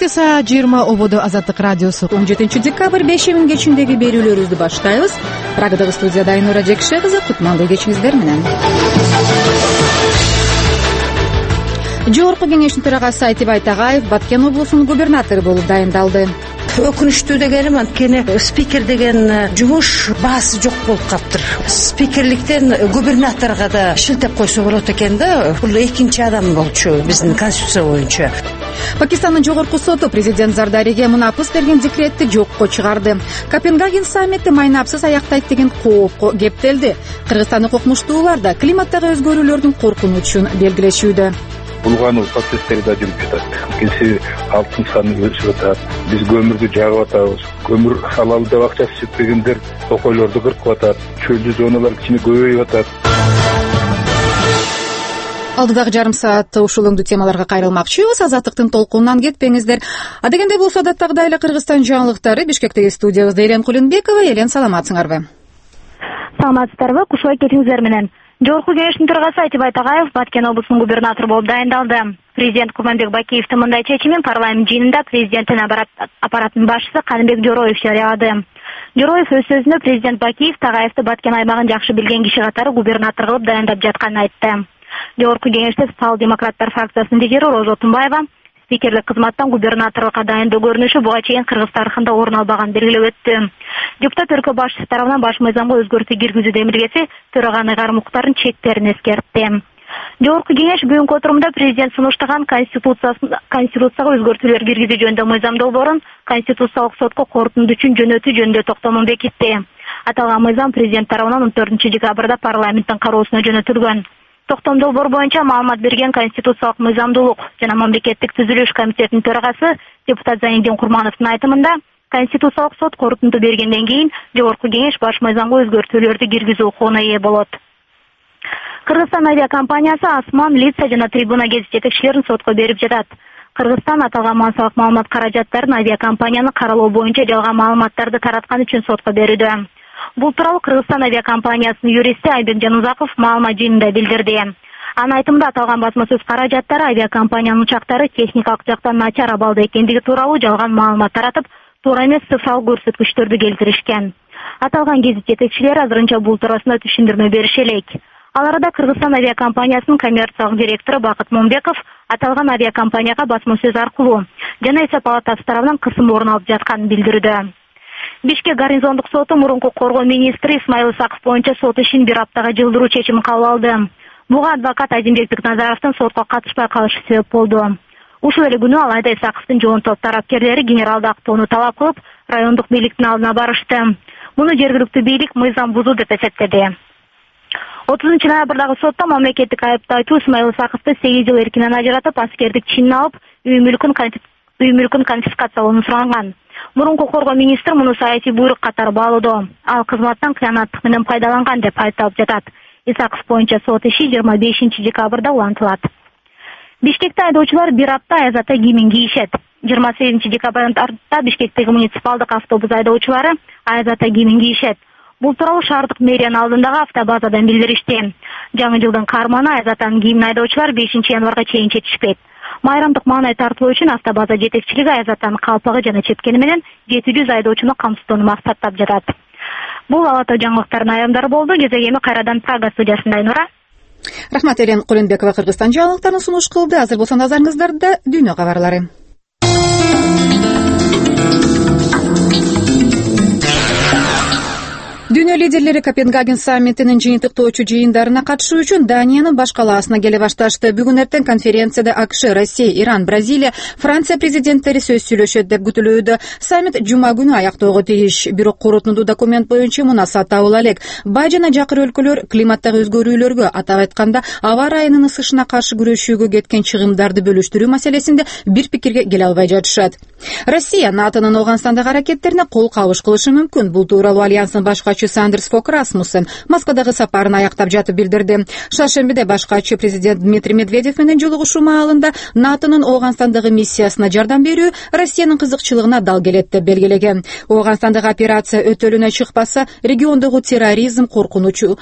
саат 20 ободо Азаттык радиосу 17 декабрь 5 кечиндеги берүүлөрүбүздү баштайбыз. Прагадагы студияда Айнура Жекше кызы, кутмандуу кечиңиздер менен. Жогорку кеңештин төрагасы Айтип Айтагаев Баткен облусунун губернатору болуп дайындалды. Өкүнүчтүү дегеним анткени спикер деген жумуш баасы жок болуп калыптыр. Спикерликтен губернаторго да шилтеп койсо болот экен да. Бул экинчи адам болчу биздин конституция боюнча. Пакистандын жогорку соту президент Зардариге мунапыс берген декретти жокко чыгарды. Копенгаген саммити майнапсыз аяктайт деген коопко кептелди. Кыргызстан укмуштуулар да климаттагы өзгөрүүлөрдүн коркунучун белгилешүүдө. Булгануу процесстери да жүрүп жатат. Кесе алтын саны өсүп атат. Биз көмүрдү жагып атабыз. Көмүр алалы деп акчасы жетпегендер токойлорду кыркып атат. Чөлдүү зоналар кичине көбөйүп атат. Алдыдагы жарым саатта ушул өңдүү темаларга кайрылмакчыбыз. Азаттыктын толкунунан кетпеңиздер. Адегенде болсо адаттагыдай эле Кыргызстан жаңылыктары Бишкектеги студиябызда Элен Кулунбекова. Элен, саламатсыңарбы? Саламатсыздарбы, кушубай кетиңиздер менен. Жогорку кеңештин төрагасы Айтип Айтагаев Баткен облусунун губернатору болуп дайындалды. Президент Курманбек Бакиевдин мындай чечимин парламент жыйынында президенттин аппаратынын башчысы Каныбек Жороев жарыялады. Жороев өз сөзүндө президент Бакиев Тагаевди Баткен аймагын жакшы билген киши катары губернатор кылып дайындап жатканын айтты. Жогорку кеңеште Социал-демократтар фракциясынын лидери Роза Отунбаева спикерлик кызматтан губернаторлукка дайындоо көрүнүшү буга чейин Кыргыз тарыхында орун албаганын белгилеп өттү. Депутат өлкө башчысы тарабынан баш мыйзамга өзгөртүү киргизүү демилгеси төраганы Ыгар Муктардын чектерин эскертти. Жогорку кеңеш бүгүнкү отурумда президент сунуштаган конституцияга өзгөртүүлөр киргизүү жөнүндө мыйзам долбоорун Конституциялык сотко корутунду үчүн жөнөтүү жөнүндө токтомун бекитти. Аталган мыйзам президент тарабынан 14 декабрда парламенттин кароосуна жөнөтүлгөн. Токтом долбоор боюнча маалымат берген Конституциялык мыйзамдуулук жана мамлекеттик түзүлүш комитетинин төрагасы депутат Зайниддин Курмановдун айтымында Конституциялык сот корутунду бергенден кийин жогорку кеңеш баш мыйзамга өзгөртүүлөрдү киргизүү укугуна ээ болот. Кыргызстан авиакомпаниясы Асман, Лица жана Трибуна гезит жетекчилерин сотко берип жатат. Кыргызстан аталган мансалык маалымат каражаттарын авиакомпаниянын каралоо боюнча жалган маалыматтарды тараткан үчүн сотко берүүдө. Бул тууралуу Кыргызстан авиакомпаниясынын юристи Айбек Жанузаков маалымат жыйынында билдирди. Анын айтымында аталган басма сөз каражаттары авиакомпаниянын учактары техникалык жактан начар абалда экендиги тууралуу жалган маалымат таратып, туура эмес цифралык көрсөткүчтөрдү келтиришкен. Аталган гезит жетекчилери азырынча бул туурасында түшүндүрмө берише элек. Ал арада Кыргызстан авиакомпаниясынын коммерциялык директору Бакыт Момбеков аталган авиакомпанияга басма сөз аркылуу жана эсеп палатасы тарабынан кысым орун алып жатканын билдирүүдө. Бишкек гарнизондук соту мурунку коргоо министри Исмаил Исаков боюнча сот ишин бир аптага жылдыруу чечимин кабыл алды. Буга адвокат Азимбек Бекназаровдун сотко катышпай калышы себеп болду. Ушул эле күнү алайда Исаковдун жоон топ тарапкерлери генералды актоону талап кылып, райондук бийликтин алдына барышты. Муну жергиликтүү бийлик мыйзам бузуу деп эсептеди. 30 ноябрдагы сотто мамлекеттик айыптоочу Исмаил Исаковду 8 жыл эркинен ажыратып, аскердик чинин алып, үй мүлкүн конфискациялоону суранган. Мурунку коргоо министр муну саясий буйрук катары баалоодо. Ал кызматтан кыянаттык менен пайдаланган деп айыпталып жатат. Исаков боюнча сот иши 25 декабрда улантылат. Бишкекте айдоочулар бир апта аяз ата кийимин кийишет. 28 декабрдан тарта Бишкектеги муниципалдык автобус айдоочулары аяз ата кийимин кийишет. Бул тууралуу шаардык мэриянын алдындагы автобазадан билдиришти. Жаңы жылдын карманы аяз атанын кийимин айдоочулар 5 январга чейин чечишпейт. Майрамдык маанай тартылуу үчүн автобаза жетекчилиги аяз атанын калпагы жана чепкени менен 700 айдоочуну камсыздоону максаттап жатат. Бул ала тоо жаңылыктардын айымдары болду. Кезегеми кайрадан Прага студиясында Айнура. Рахмат, Элен Кулунбекова Кыргызстан жаңылыктарын сунуш кылды. Азыр болсо назарыңыздарда дүйнө кабарлары. Дүйнө лидерлери Копенгаген саммитинин жыйынтыктоочу жыйындарына катышуу үчүн Даниянын баш калаасына келе башташты. Бүгүн эртең конференцияда АКШ, Россия, Иран, Бразилия, Франция президенттери сөз сүйлөшөт деп күтүлүүдө. Саммит жума күнү аяктоого тийиш. Бирок корутундуу документ боюнча мунаса табыла элек. Бай жана жакыр өлкөлөр климаттагы өзгөрүүлөргө, атап айтканда аба ырайынын ысышына каршы күрөшүүгө кеткен чыгымдарды бөлүштүрүү маселесинде бир пикирге келе албай жатышат. Россия НАТОнун Ооганстандагы аракеттерине кол кабыш кылышы мүмкүн. Бул тууралуу альянстын баш катчысы Андерс Фог Расмуссен Москвадагы сапарын аяктап жатып билдирди. Шаршембиде баш катчы президент Дмитрий Медведев менен жолугушуу маалында НАТОнун Ооганстандагы миссиясына жардам берүү Россиянын кызыкчылыгына дал келет деп белгилеген. Ооганстандагы операция өтөлүнө чыкпаса, региондо терроризм коркунучу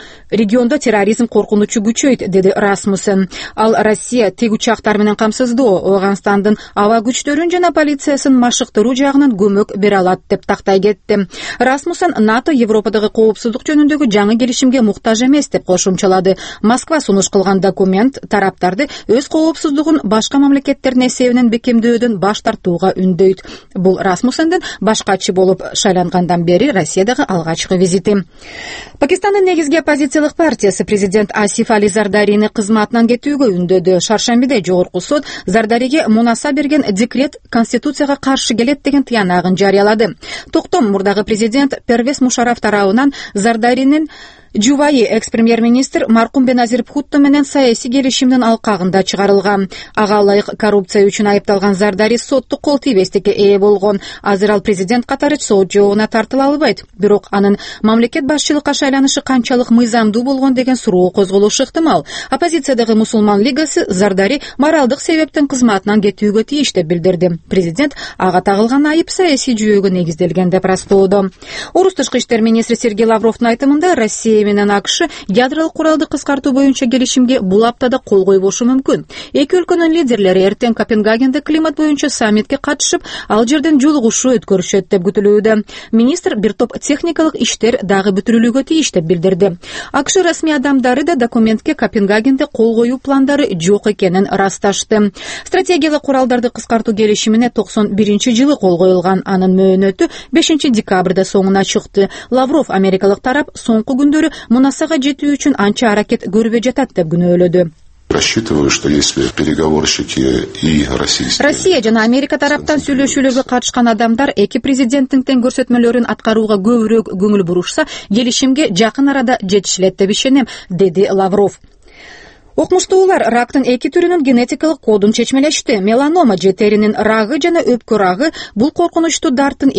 күчөйт, деди Расмуссен. Ал Россия тик учактар менен камсыздоо, Ооганстандын аба күчтөрүн жана полициясын машыктыруу жагынан көмөк бере алат деп тактай кетти. Расмуссен НАТО Европадагы коопсуздук жөнүндөгү жаңы келишимге муктаж эмес деп кошумчалады. Москва сунуш кылган документ тараптарды өз коопсуздугун башка мамлекеттердин эсебинен бекемдөөдөн баш тартууга үндөйт. Бул Расмуссендин баш катчы болуп шайлангандан бери Россиядагы алгачкы визити. Пакистандын негизги оппозициялык партиясы президент Асиф Али Зардарини кызматынан кетүүгө үндөдү. Шаршембиде жогорку суд Зардариге Мунаса берген декрет Конституцияга каршы келет деген тыянагын жарыялады. Токтом мурдагы президент Первес Мушараф тарабынан Зардаринин жубайы экс-премьер-министр маркум Беназир Бхутто менен саясий келишимдин алкагында чыгарылган. Ага ылайык коррупция үчүн айыпталган Зардари соттук кол тийбестикке ээ болгон. Азыр ал президент катары сот жообуна тартыла албайт. Бирок анын мамлекет башчылыкка шайланышы канчалык мыйзамдуу болгон деген суроо козголушу ыктымал. Оппозициядагы Мусулман лигасы Зардари моралдык себептен кызматынан кетүүгө тийиш деп билдирди. Президент ага тагылган айып саясий жүйөгө негизделген деп раскоодо. Орус тышкы иштер министри Сергей Лавровдун айтымында Россия менен АКШ ядролук куралды кыскартуу боюнча келишимге бул аптада кол койбошу мүмкүн. Эки өлкөнүн лидерлери эртең Копенгагенде климат боюнча саммитке катышып, ал жерден жолугушуу өткөрүшөт деп күтүлүүдө. Министр бир топ техникалык иштер дагы бүтүрүлүүгө тийиш деп билдирди. АКШ расмий адамдары да документке Копенгагенде кол коюу пландары жок экенин ырасташты. Стратегиялык куралдарды кыскартуу келишимине 91-жылы кол коюлган. Анын мөөнөтү 5 декабрда соңуна чыкты. Лавров америкалык тарап соңку күндөрү Мунасага жетүү үчүн анча аракет көрбөй жатат деп күнөөлөдү. Рассчитываю, что если переговорщики и российские... Россия жана Америка тараптан сүйлөшүүлөргө катышкан адамдар эки президенттин тең көрсөтмөлөрүн аткарууга көбүрөөк көңүл бурушса, келишимге жакын арада жетишилет деп ишенем, деди Лавров. Окмуштуулар рактын эки түрүнүн генетикалык кодун чечмелешти. Меланома же теринин рагы жана өпкө рагы бул коркунучтуу дарттын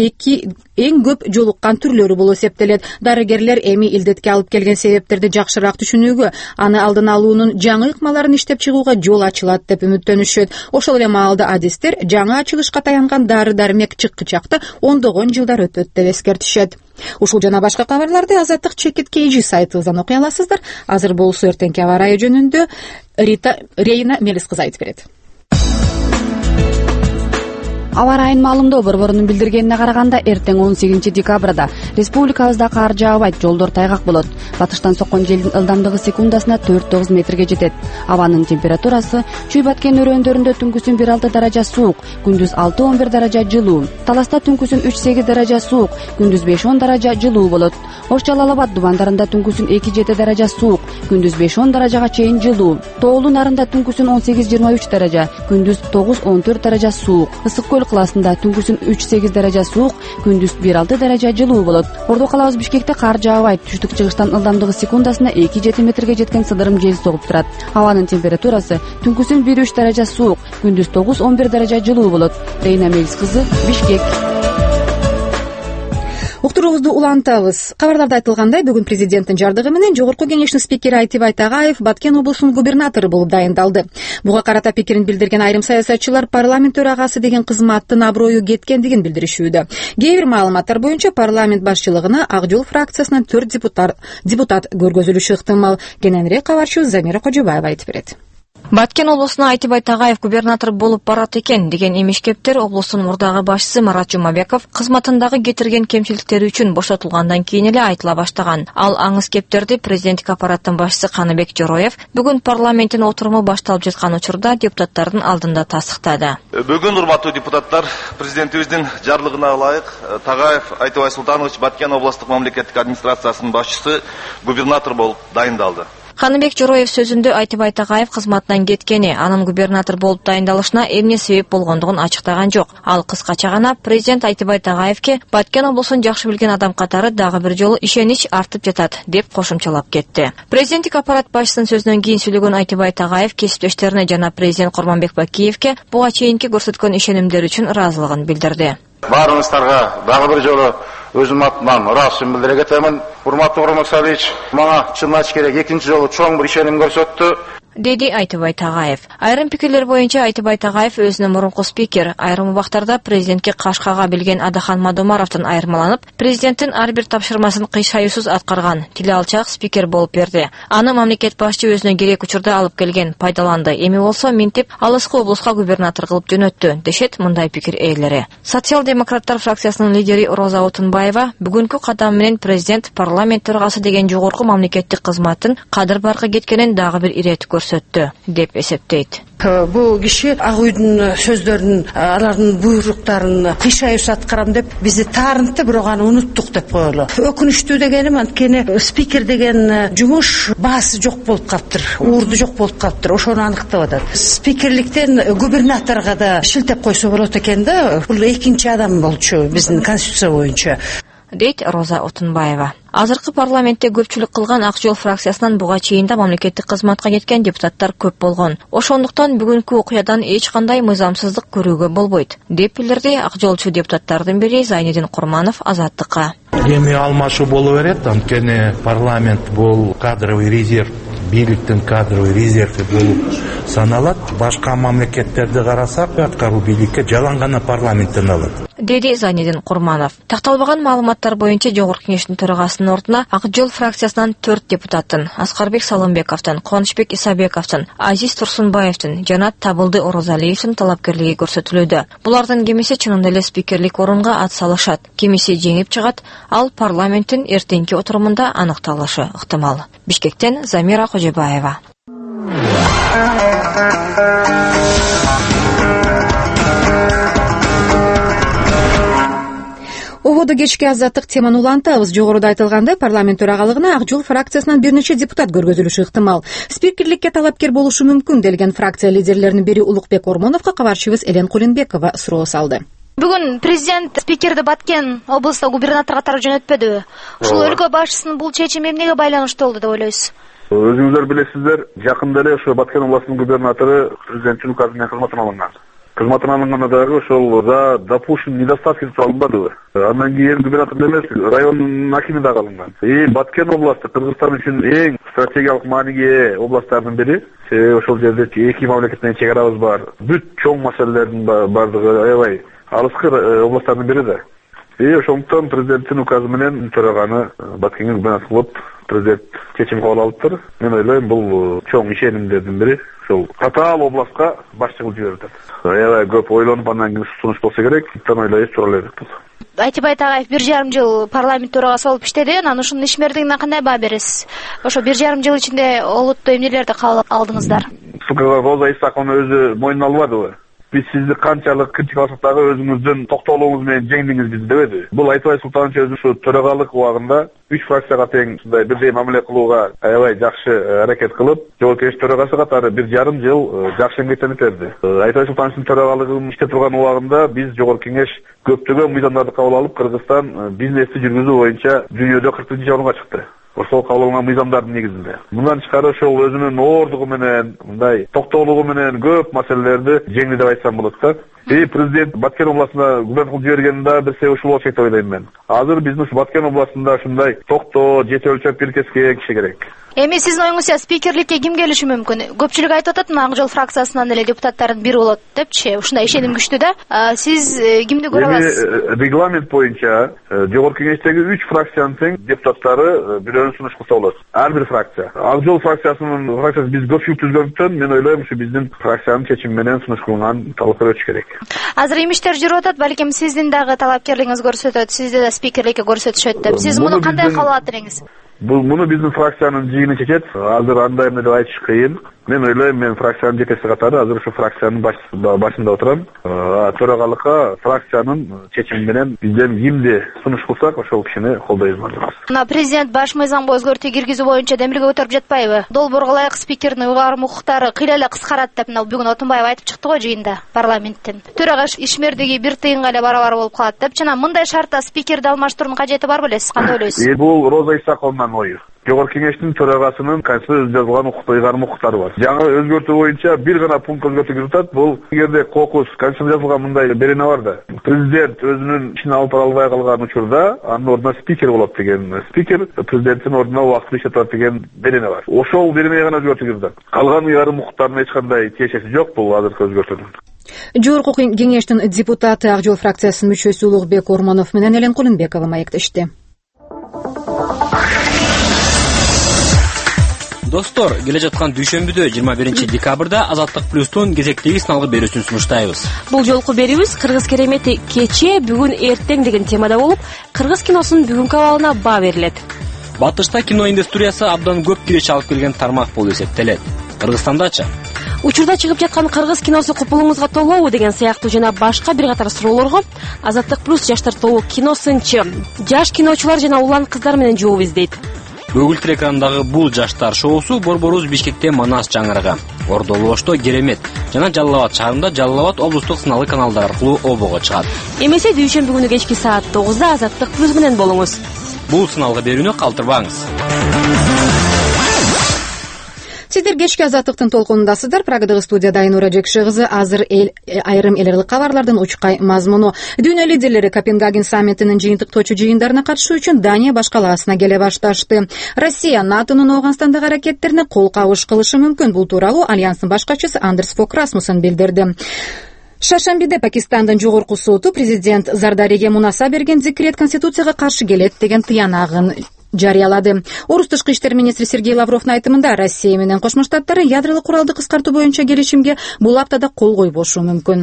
эң көп жолуккан түрлөрү болуп эсептелет. Дарыгерлер эми илдетке алып келген себептерди жакшыраак түшүнүүгө, аны алдын алуунун жаңы ыкмаларын иштеп чыгууга жол ачылат деп үмүттөнүшөт. Ошол эле маалда адистер жаңы ачылышка таянган дары-дармек чыккычакта ондогон жылдар өтөт деп эскертишет. Ушул жана башка кабарларды Азаттык Чекит KG сайтыбыздан окуй аласыздар. Азыр болсо эртеңки аба ырайы жөнүндө Рейна Мелис кызы айтып берет. Аба ырайынын маалымдоо борборунун билдиргенине караганда, эртең 18 декабрда республикабызда кар жаабайт, жолдор тайгак болот. Батыштан соккон желдин ылдамдыгы секундасына 4-9 метрге жетет. Абанын температурасы Чүй Баткен өрөөндөрүндө түнкүсүн 1-6 даража суук, күндүз 6-11 даража жылуу. Таласта түнкүсүн 3-8 даража суук, күндүз 5-10 даража жылуу болот. Ош Жалал Абад дубандарында түнкүсүн 2-7 даража суук, күндүз 5-10 даражага чейин жылуу. Тоолуу Нарында түнкүсүн 18-23 даража, күндүз 9-14 даража суук. Ысык Көл классында түнкүсүн 3-8 даража суук, күндүз 1-6 даража жылуу болот. Ордо калабыз Бишкекте кар жаабайт, түштүк чыгыштан ылдамдыгы секундасына 2-7 метрге жеткен сыдырым жел согуп турат. Абанын температурасы түнкүсүн 1-3 даража суук, күндүз 9-11 даража жылуу болот. Рейна Мелис кызы, Бишкек. Уктуруубузду улантабыз. Кабарларда айтылгандай, бүгүн президенттин жардыгы менен Жогорку Кеңештин спикери Айтибай Тагаев Баткен облусунун губернатору болуп дайындалды. Буга карата пикирин билдирген айрым саясатчылар парламент төрагасы деген кызматтын аброю кеткендигин билдиришүүдө. Кээ бир маалыматтар боюнча парламент башчылыгына Ак Жол фракциясынан 4 депутат көргөзүлүшү ыктымал. Кененирээк кабарчыбыз Замира Кожобаева айтып берет. Баткен облусуна Айтибай Тагаев губернатор болуп барат экен деген эмишкептер облустун мурдагы башчысы Марат Жумабеков кызматындагы кетирген кемчиликтери үчүн бошотулгандан кийин эле айтыла баштаган. Ал аңыз кептерди президенттик аппараттын башчысы Каныбек Жороев бүгүн парламенттин отуруму башталып жаткан учурда депутаттардын алдында тастыктады. Бүгүн урматтуу депутаттар, президентибиздин жарлыгына ылайык Тагаев Айтибай Султанович Баткен облустук мамлекеттик администрациясынын башчысы губернатор болуп дайындалды. Каныбек Жороев сөзүндө Айтыбай Тагаев кызматынан кеткени, анын губернатор болуп дайындалышына эмне себеп болгондугун ачыктаган жок. Ал кыскача гана президент Айтыбай Тагаевке Баткен облусун жакшы билген адам катары дагы бир жолу ишенич артып жатат деп кошумчалап кетти. Президенттик аппарат башчысынын сөзүнөн кийин сүйлөгөн Айтыбай Тагаев кесиптештерине жана президент Курманбек Бакиевке буга чейинки көрсөткөн ишенимдери үчүн ыраазылыгын билдирди. Баарыңыздарга дагы бир жолу өзүм атынан ыраазычылыгын билдире кетемин. Урматтуу Курманбек Салыевич мага чын айтыш керек, экинчи жолу чоң бир ишеним көрсөттү, деди Айтыбай Тагаев. Айрым пикирлер боюнча Айтыбай Тагаев өзүнүн мурунку спикер, айрым убактарда президентке кашкага билген Адахан Мадумаровдон айырмаланып, президенттин ар бир тапшырмасын кыйшаюусуз аткарган, тили алчак спикер болуп берди. Аны мамлекет башчы өзүнө керек учурда алып келген, пайдаланды. Эми болсо минтип алыскы облуска губернатор кылып жөнөттү, дешет мындай пикир ээлери. Социал-демократтар фракциясынын лидери Роза Отунбаева бүгүнкү кадам менен президент парламент төрагасы деген жогорку мамлекеттик кызматтын кадыр баркы кеткенин дагы бир ирет көрсөттү деп эсептейт. Бул киши Ак үйдүн сөздөрүн, алардын буйруктарын кыйшаюусуз аткарам деп бизди таарынтты, бирок аны унуттук деп коелу. Өкүнүчтүү дегеним анткени спикер деген жумуш баасы жок болуп калыптыр, уурду жок болуп калыптыр. Ошону аныктап атат. Спикерликтен губернаторго да шилтеп койсо болот экен да. Бул экинчи адам болчу биздин конституция боюнча, дейт Роза Отунбаева. Азыркы парламентте көпчүлүк кылган Ак жол фракциясынан буга чейин да мамлекеттик кызматка кеткен депутаттар көп болгон. Ошондуктан бүгүнкү окуядан эч кандай мыйзамсыздык көрүүгө болбойт, деп билдирди Ак жолчу депутаттардын бири Зайнидин Курманов Азаттыкка. Эми алмашуу боло берет, анткени парламент бул кадровый резерв, бийликтин кадровый резерви болуп саналат. Башка мамлекеттерди карасак, аткаруу бийликке жалаң гана парламенттен алат, деди Зайнидин Курманов. Такталбаган маалыматтар боюнча Жогорку кеңештин төрагасынын ордуна Ак жол фракциясынан 4 депутаттын, Аскарбек Салымбековдун, Кубанычбек Исабековдун, Азиз Турсунбаевдин жана Табылды Орозалиевдин талапкерлиги көрсөтүлүүдө. Булардын кимиси чынында эле спикерлик орунга ат салышат, кимиси жеңип чыгат, ал парламенттин эртеңки отурумунда аныкталышы ыктымал. Бишкектен Замира Кожобаева. Ободо кечки азаттык теманы улантабыз. Жогоруда айтылгандай, парламент төрагалыгына Ак жол фракциясынан бир нече депутат көргөзүлүшү ыктымал. Спикерликке талапкер болушу мүмкүн делген фракция лидерлеринин бири Улукбек Ормоновго кабарчыбыз Элен Кулинбекова суроо салды. Бүгүн президент спикерди Баткен облустук губернатор катары жөнөтпөдүбү? Ушул өлкө башчысынын бул чечими эмнеге байланыштуу болду деп ойлойсуз? Өзүңүздөр билесиздер, жакында эле ошо Баткен областынын губернатору президенттин указы менен кызматтан алынган. Кызматтан алынганда дагы ошол за допущен недостатки алынбадыбы? Андан кийин губернатор эмес, райондун акими дагы алынган. Баткен областы Кыргызстан үчүн эң стратегиялык мааниге ээ областтардын бири. Ошол жерде эки мамлекет менен чек арабыз бар. Бүт чоң маселелердин бардыгы аябай алыскы областтардын бири да. Ошондуктан президенттин указы менен төраганы Баткенге губернатор кылып президент чечим кабыл алыптыр. Мен ойлойм, бул чоң ишенимдердин бири. Ошол катаал областка башчы кылып жиберип атат. Аябай көп ойлонуп андан кийин сунуш болсо керек. Анан ойлойбуз, туура эле бул. Айтыбай Тагаев 1,5 жыл парламент төрагасы болуп иштеди. Анан ушунун ишмердигине кандай баа бересиз? Ошо 1,5 жыл ичинде олуттуу эмнелерди кабыл алдыңыздар? Роза Исаковна өзү мойнуна албадыбы? Биз сизди канчалык критикаласак дагы өзүңүздүн токтоолугуңуз менен жеңдиңиз бизди дебеди. Бул Айтыбай Султанович өзү ушу төрагалык убагында 3 фракцияга тең ушундай бирдей мамиле кылууга аябай жакшы аракет кылып, Жогорку Кеңеш төрагасы катары 1,5 жыл жакшы эмгектенип берди. Айтыбай Султановичтин төрагалыгын иштеп турган убагында биз Жогорку Кеңеш көптөгөн мыйзамдарды кабыл алып, Кыргызстан бизнести жүргүзүү боюнча дүйнөдө 40-жы орунга чыкты. Ошол кабыл алынган мыйзамдардын негизинде. Мындан тышкары ошол өзүнүн оордугу менен, мындай токтоолугу менен көп маселелерди жеңди деп айтсам болот да. Президент Баткен областына губернатор кылып жибергенде бир себеп ушул болчу деп ойлойм мен. Азыр биздин Баткен областында ушундай токтоо, жете өлчөп бир кеске киши керек. Эми сиздин оюңузча спикерликке ким келиши мүмкүн? Көпчүлүк айтып атат, Ак жол фракциясынан эле депутаттардын бири болот депчи. Ушундай ишеним күчтүү да. Сиз кимди көрө аласыз? Регламент боюнча Жогорку Кеңештеги 3 фракциянын тең депутаттары бирөөнү сунуш кылса болот. Ар бир фракция. Ак жол фракциясынын биз көпчүлүк түзгөндүктөн мен ойлойм, ушу биздин фракциянын чечими менен сунуш кылынган талапкер өтүш керек. Азыр имиштер жүрүп атат, балким сиздин дагы талапкерлигиңиз көрсөтөт, сизди да спикерликке көрсөтүшөт деп. Сиз муну кандай кабыл алат элеңиз? Муну биздин фракциянын жыйыны чечет. Азыр андай эмне деп айтыш кыйын. Мен ойлойм, мен фракциянын жетекчиси катары азыр ушу фракциянын башында отурам. Төрагалыкка фракциянын чечими менен бизден кимди сунуш кылсак, ошол кишини колдойбуз. Мына президент баш мыйзамга өзгөртүү киргизүү боюнча демилге көтөрүп жатпайбы? Долбоорго ылайык спикердин уйгарым укуктары кыйла эле кыскарат деп мына бүгүн Отунбаев айтып чыкты го жыйында парламенттен. Төрага ишмердиги 1 тыйынга эле барабар болуп калат деп. Жана мындай шартта спикерди алмаштыруунун кажети бар белесиз? Кандай ойлойсуз? Бул Роза Исаковнун ою. Жогорку кеңештин төрагасынын Конституцияда жазылган уйгарым укуктары бар. Жаңы өзгөртүү боюнча бир гана пункт өзгөртүү жатат. Бул эгерде кокус Конституцияда жазылган мындай берене бар да. Президент өзүнүн ишин алып бара албай калган учурда анын ордуна спикер болот деген. Спикер президенттин ордуна убактылуу иштетет деген берене бар. Ошол беренеге гана өзгөртүү жатат. Калган уйгарым укуктарына эч кандай тиешеси жок бул азыркы өзгөртүүнүн. Жогорку кеңештин депутаты Ак Жол фракциясынын мүчөсү Улугбек Ормонов менен Элен Кулунбекова маектешти. Достор, келе жаткан дүйшөмбүдө 21 декабрда Азаттык плюстун кезектеги сыналгы берүүсүн сунуштайбыз. Бул жолку берүүбүз кыргыз керемети кече, бүгүн, эртең деген темада болуп, кыргыз киносунун бүгүнкү абалына баа берилет. Батышта кино индустриясы абдан көп киреше алып келген тармак болуп эсептелет. Кыргызстандачы? Учурда чыгып жаткан кыргыз киносу купулуңузга толобу деген сыяктуу жана башка бир катар суроолорго Азаттык плюс жаштар тобу киносынчы, жаш киночулар жана улан кыздар менен жооп издейт. Көгүлтүр экранындагы бул жаштар шоусу Борборубуз Бишкекте Манас жаңырыгы, Ордолошто Керемет жана Жалал Абад шаарында Жалал Абад облустук сыналгы каналдар аркылуу обого чыгат. Эмесе дүйшөмбү күнү кечки саат 9-да Азаттык плюс менен болуңуз. Бул сыналгы берүүнү калтырбаңыз. Сиздер кечки Азаттыктын толкунундасыздар. Прагадагы студияда Айнура Жекши кызы. Азыр айрым элерлик кабарлардын учкай мазмуну. Дүйнө лидерлери Копенгаген саммитинин жыйынтыктоочу жыйындарына катышуу үчүн Дания башкаласына келе башташты. Россия НАТОнун Ооганстандагы аракеттерине кол кабыш кылышы мүмкүн. Бул тууралуу альянстын башкачысы Андерс Фок Расмуссен билдирди. Шаршамбиде Пакистандын жогорку соту президент Зардариге мунаса берген декрет Конституцияга каршы келет деген тыянагын жарыялады. Орус тышкы иштер министри Сергей Лавровдун айтымында Россия менен Кошмо Штаттары ядролук куралды кыскартуу боюнча келишимге бул аптада кол койбошу мүмкүн.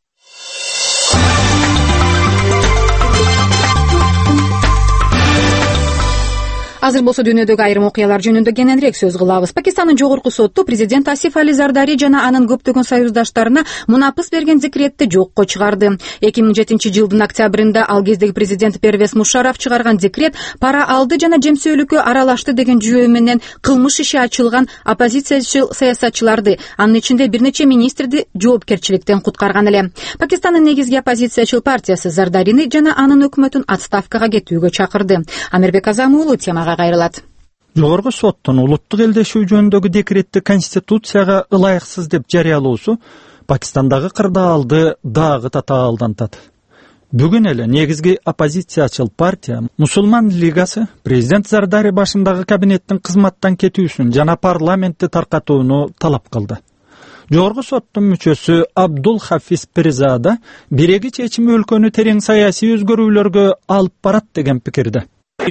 Азыр болсо дүйнөдөгү айрым окуялар жөнүндө кененирээк сөз кылабыз. Пакистандын жогорку соту президент Асиф Али Зардари жана анын көптөгөн союздаштарына мунапыс берген декретти жокко чыгарды. 2007-жылдын октябрында ал кездеги президент Первез Мушарраф чыгарган декрет пара алды жана жемсөөлүккө аралашты деген жүйө менен кылмыш иши ачылган оппозициячыл саясатчыларды, анын ичинде бир нече министрди жоопкерчиликтен куткарган эле. Пакистандын негизги оппозициячыл партиясы Зардарини жана анын өкмөтүн отставкага кетүүгө чакырды. Амирбек Азамы уулу темага кайрылат. Жогорку соттун улуттук элдешүү жөнүндөгү декретти Конституцияга ылайыксыз деп жарыялоосу Пакистандагы кырдаалды дагы татаалдантат. Бүгүн эле негизги оппозициячыл партия Мусулман лигасы президент Зардари башындагы кабинеттин кызматтан кетүүсүн жана парламентти таркатууну талап кылды. Жогорку соттун мүчөсү Абдул Хафиз Перизада биреги чечими өлкөнү терең саясий өзгөрүүлөргө алып барат деген пикирде.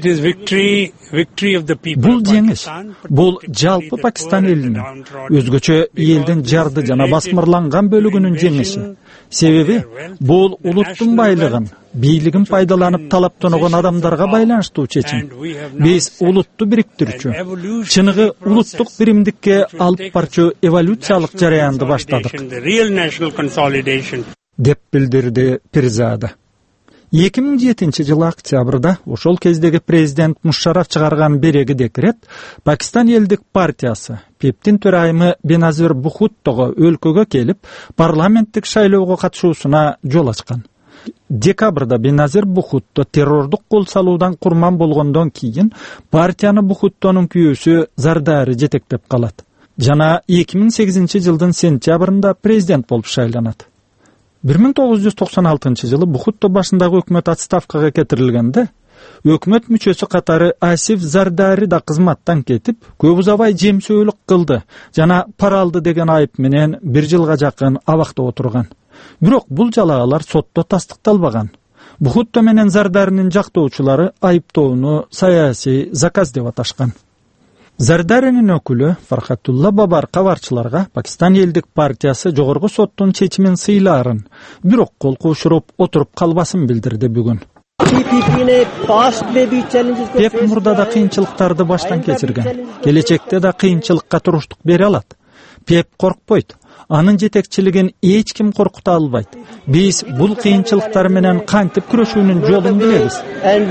Бул жеңиш, бул жалпы Пакистан элинин, өзгөчө элдин жарды жана басмырланган бөлүгүнүн жеңиши. Себеби бул улуттун байлыгын, бийлигин пайдаланып талаптанган адамдарга байланыштуу чечим. Биз улутту бириктирүүчү, чыныгы улуттук биримдикке алып барчу эволюциялык жараянды баштадык, деп билдирди Перизада. 2007-жылы октябрда ошол кездеги президент Мушарраф чыгарган береги декрет Пакистан элдик партиясы ПЕПтин төрайымы Беназир Бхуттого өлкөгө келип парламенттик шайлоого катышуусуна жол ачкан. Декабрда Беназир Бхутто террордук кол салуудан курман болгондон кийин партияны Бхуттонун күйөөсү Зардари жетектеп калат жана 2008-жылдын сентябрында президент болуп шайланат. 1996-жылы Бхутто башындагы өкмөт отставкага кетирилгенде, өкмөт мүчөсү катары Асиф Зардари да кызматтан кетип, көп узабай жемсөөлүк кылды жана пара алды деген айып менен 1 жылга жакын абакта отурган. Бирок бул жалаалар сотто тастыкталбаган. Бхутто менен Зардаринин жактоочулары айыптоону саясий заказ деп аташкан. Зардаринин өкүлү Фархатулла Бабар кабарчыларга Пакистан элдик партиясы жогорку соттун чечимин сыйлаарын, бирок кол кошуруп отуруп калбасын билдирди бүгүн. ПЕП мурда да кыйынчылыктарды баштан кечирген, келечекте да кыйынчылыкка туруштук бере алат. ПЕП коркпойт. Анын жетекчилигин эч ким коркута албайт. Биз бул кыйынчылыктар менен кантип күрөшүүнүн жолун билебиз,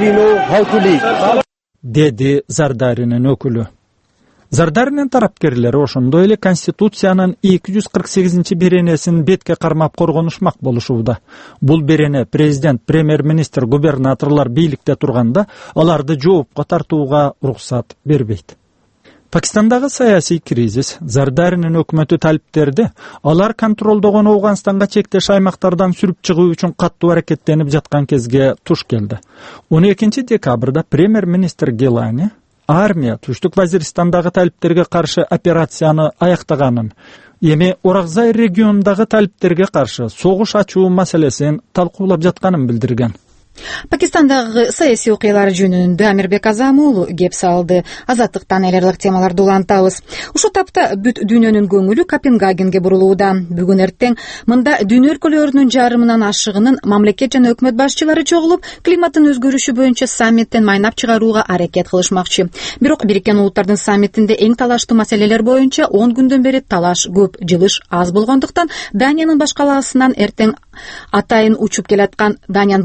деди Зардаринин өкүлү. Зардаринин тарапкерлери ошондой эле Конституциянын 248-беренесин бетке кармап коргонушмак болушууда. Бул берене президент, премьер-министр, губернаторлор бийликте турганда аларды жоопко тартууга уруксат бербейт. Пакистандагы саясий кризис Зардаринин өкмөтү талиптерди алар контролдогон Ауганстанга чектеш аймактардан сүрүп чыгуу үчүн каттуу аракеттенип жаткан кезге туш келди. 12 декабрда премьер-министр Гилани армия Түштүк Вазиристандагы талиптерге каршы операцияны аяктаганын, эми Оракзай регионундагы талиптерге каршы согуш ачуу маселесин талкуулап жатканын билдирген. Пакистандагы саясий окуялар жөнүндө Амирбек Азам уулу кеп салды. Азаттыктан эл аралык темаларды улантабыз. Ушул тапта бүт дүйнөнүн көңүлү Копенгагенге бурулууда. Бүгүн эртең мында дүйнө өлкөлөрүнүн жарымынан ашыгынын мамлекет жана өкмөт башчылары чогулуп, климаттын өзгөрүшү боюнча саммиттен майнап чыгарууга аракет кылышмакчы. Бирок Бириккен Улуттардын саммитинде эң талаштуу маселелер боюнча 10 күндөн бери талаш көп, жылыш аз болгондуктан Даниянын баш калаасынан эртең атайын учуп келаткан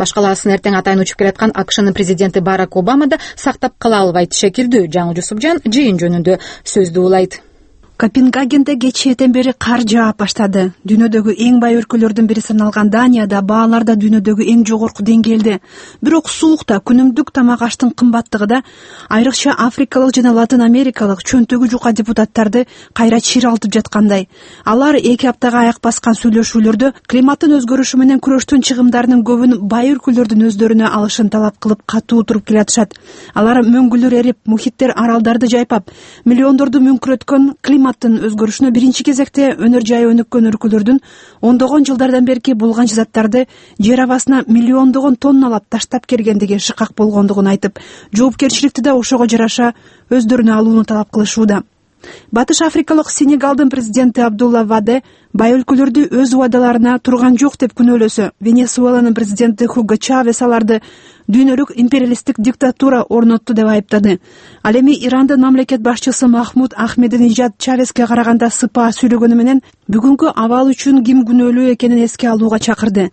АКШнын президенти Барак Обама да сактап кала албайт шекилдүү. Жаңыл Жусупжан жыйын жөнүндө сөздү улайт. Копенгагенде кечээден бери кар жаап баштады. Дүйнөдөгү эң бай өлкөлөрдүн бири саналган Данияда баалар да дүйнөдөгү эң жогорку деңгээлде. Бирок суулукта, күнүмдүк тамак аштын кымбаттыгы да айрыкча африкалык жана латын америкалык чөнтөгү жука депутаттарды кайра чиралтып жаткандай. Алар 2 аптага аяк баскан сүйлөшүүлөрдө климаттын өзгөрүшү менен күрөштүн чыгымдарынын көбүн бай өлкөлөрдүн өздөрүнө алышын талап кылып катуу туруп келатышат. Алар мөңгүлөр эрип, мухиттер аралдарды жайпап, миллиондорду мүңкүрөткөн климаттын өзгөрүшүнө биринчи кезекте өнөр жайы өнүккөн өлкөлөрдүн ондогон жылдардан берки булганч заттарды жер абасына миллиондогон тонналап таштап келгендиги шыкак болгондугун айтып, жоопкерчиликти да ошого жараша өздөрүнө алууну талап кылышууда. Батыш Африкалык Сенегалдын президенти Абдулла Ваде бай өлкөлөрдү өз убадаларына турган жок деп күнөөлөсө, Венесуэланын президенти Хуго Чавес аларды дүйнөлүк империалисттик диктатура орнотту деп айыптады. Ал эми Ирандын мамлекет башчысы Махмуд Ахмединежад Чавеске караганда сыпаа сүйлөгөнү менен бүгүнкү абал үчүн ким күнөөлүү экенин эске алууга чакырды.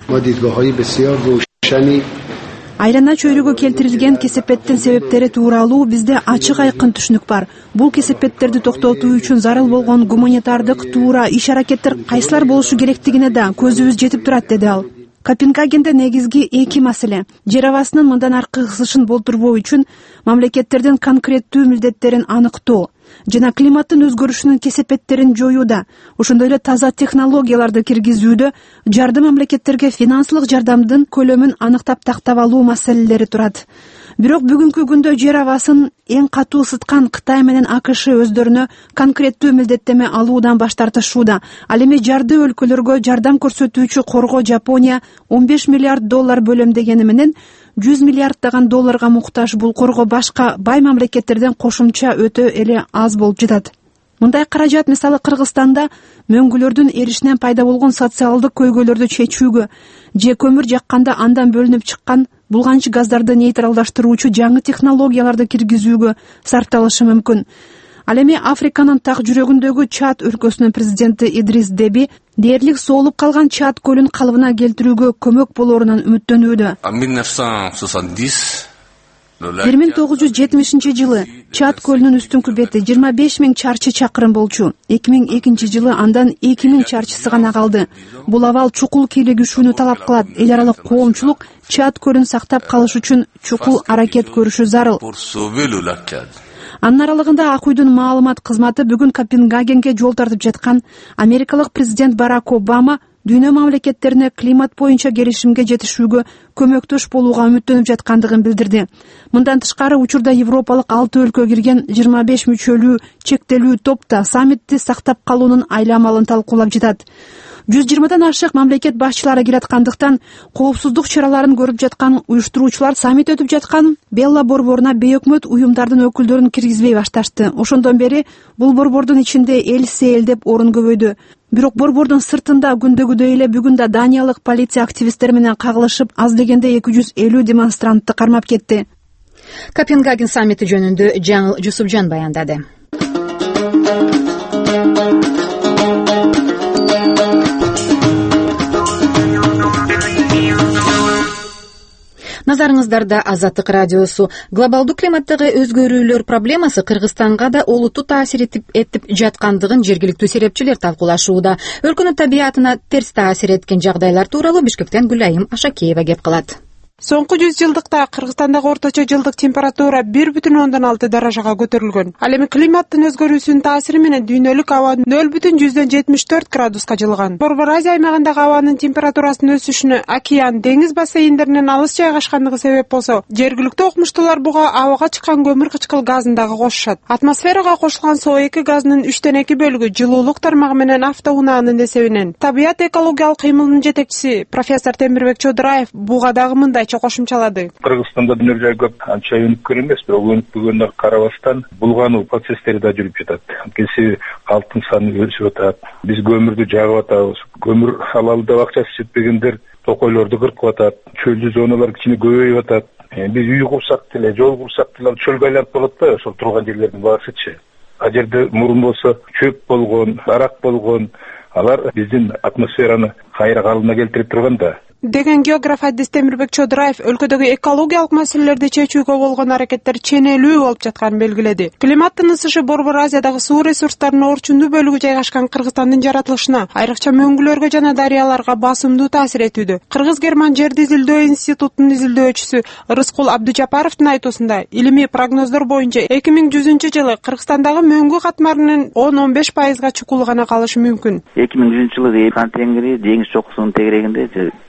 Айлана чөйрөгө келтирилген кесепеттин себептери тууралуу бизде ачык айкын түшүнүк бар. Бул кесепеттерди токтотуу үчүн зарыл болгон гуманитардык туура иш-аракеттер кайсылар болушу керектигине да көзүбүз жетип турат, деди ал. Копенгагенде негизги 2 маселе: жер абасынын мындан аркы ысышын болтурбоо үчүн мамлекеттердин конкреттүү милдеттерин аныктоо жана климаттын өзгөрүшүнүн кесепеттерин жоюуда, ошондой эле таза технологияларды киргизүүдө жардым мамлекеттерге финансылык жардамдын көлөмүн аныктап тактап алуу маселелери турат. Бирок бүгүнкү күндө жер абасын эң катуу ысыткан Кытай менен АКШ өздөрүнө конкреттүү милдеттеме алуудан баш тартышууда. Ал эми жарды өлкөлөргө жардам көрсөтүүчү Корго Жапония $15 миллиард бөлөмдөгени менен $100 миллиарддаган долларга муктаж. Бул Корго башка бай мамлекеттерден кошумча өтө эле аз болуп жатат. Мындай каражат мисалы Кыргызстанда мөңгүлөрдүн эришинен пайда болгон социалдык көйгөйлөрдү чечүүгө же көмүр жакканда андан бөлүнүп чыккан булганч газдарды нейтралдаштыруучу жаңы технологияларды киргизүүгө сарпталышы мүмкүн. Ал эми Африканын так жүрөгүндөгү Чад өлкөсүнүн президенти Идрис Деби дээрлик соолуп калган Чад көлүн калыбына келтирүүгө көмөк болоорунан үмүттөнүүдө. 1970-жылы Чад көлүнүн үстүңкү бети 25 000 чарчы чакырым болчу. 2002-жылы андан 2 000 чарчысы гана калды. Бул абал чукул кийлигишүүнү талап кылат. Эл аралык коомчулук Чад көлүн сактап калыш үчүн чукул аракет көрүшү зарыл. Анын аралыгында Ак үйдүн маалымат кызматы бүгүн Копенгагенге жол тартып жаткан америкалык президент Барак Обама дүйнө мамлекеттерине климат боюнча келишимге жетишүүгө көмөктөш болууга үмүттөнүп жаткандыгын билдирди. Мындан тышкары учурда Европалык 6 өлкө кирген 25 мүчөлүү чектелүү топ да саммитти сактап калуунун айламалын талкуулап жатат. 120дан ашык мамлекет башчылары келаткандыктан коопсуздук чараларын көрүп жаткан уюштуруучулар саммит өтүп жаткан Белла борборуна бейөкмөт уюмдардын өкүлдөрүн киргизбей башташты. Ошондон бери бул борбордун ичинде эл сейилдеп орун көбөйдү. Бирок борбордун сыртында күндөгүдөй эле бүгүн да Даниялык полиция активисттери менен кагылышып, аз дегенде 250 демонстрантты кармап кетти. Копенгаген саммити жөнүндө Жаңыл Жусупжан баяндады. Назарыңыздарда Азаттык радиосу. Глобалдуу климаттагы өзгөрүүлөр проблемасы Кыргызстанга да олуттуу таасир этип жаткандыгын жергиликтүү серепчилер талкуулашууда. Өлкөнүн табиятына терс таасир эткен жагдайлар тууралуу Бишкектен Гүлайым Ашакеева кеп калат. Соңку 100 жылдыкта Кыргызстандагы орточо жылдык температура 1,6 даражага көтөрүлгөн. Ал эми климаттын өзгөрүүсүнүн таасири менен дүйнөлүк аба 0,74 градуска жылган. Борбор Азия аймагындагы абанын температурасынын өсүшүнө океан, деңиз бассейндеринин алыс жайгашкандыгы себеп болсо, жергиликтүү окумуштуулар буга абага чыккан көмүр кычкыл газын дагы кошушат. Атмосферага кошулган СО2 газынын 3/2 бөлүгү жылуулук тармагы менен автоунаанын эсебинен. Табият экологиялык кыймылынын жетекчиси профессор Темирбек Чодураев буга дагы мындай кошумчалады. Кыргызстанда дүнөр жай көп анча өнүккөн эмес, бирок өнүкпөгөнүнө карабастан булгануу процесстери да жүрүп жатат. Анткени калктын саны өсүп атат. Биз көмүрдү жагып атабыз. Көмүр алалы деп акчасы жетпегендер токойлорду кыркып атат. Чөлдүү зоналар кичине көбөйүп атат. Биз үй курсак деле, жол курсак деле чөлгө айланып калат да, ошол турган жерлердин баасычы. А жерде мурун болсо чөп болгон, арак болгон, алар биздин атмосфераны кайра калыбына келтирип турган да. Деген географ Адис Темирбек Чодураев өлкөдөгү экологиялык маселелерди чечүүгө болгон аракеттер ченелүү болуп жатканын белгиледи. Климаттын ысышы Борбор Азиядагы суу ресурстарынын орчундуу бөлүгү жайгашкан Кыргызстандын жаратылышына, айрыкча мөңгүлөргө жана дарыяларга басымдуу таасир этүүдө. Кыргыз-Герман жерди изилдөө институтунун изилдөөчүсү Рыскул Абдыжапаровдун айтуусунда, илимий прогноздор боюнча 2100 жылы Кыргызстандагы мөңгү катмарынын 10-15% чукулу гана калышы мүмкүн. 2100 жылы Кан теңири деңиз чокусунун тегерегинде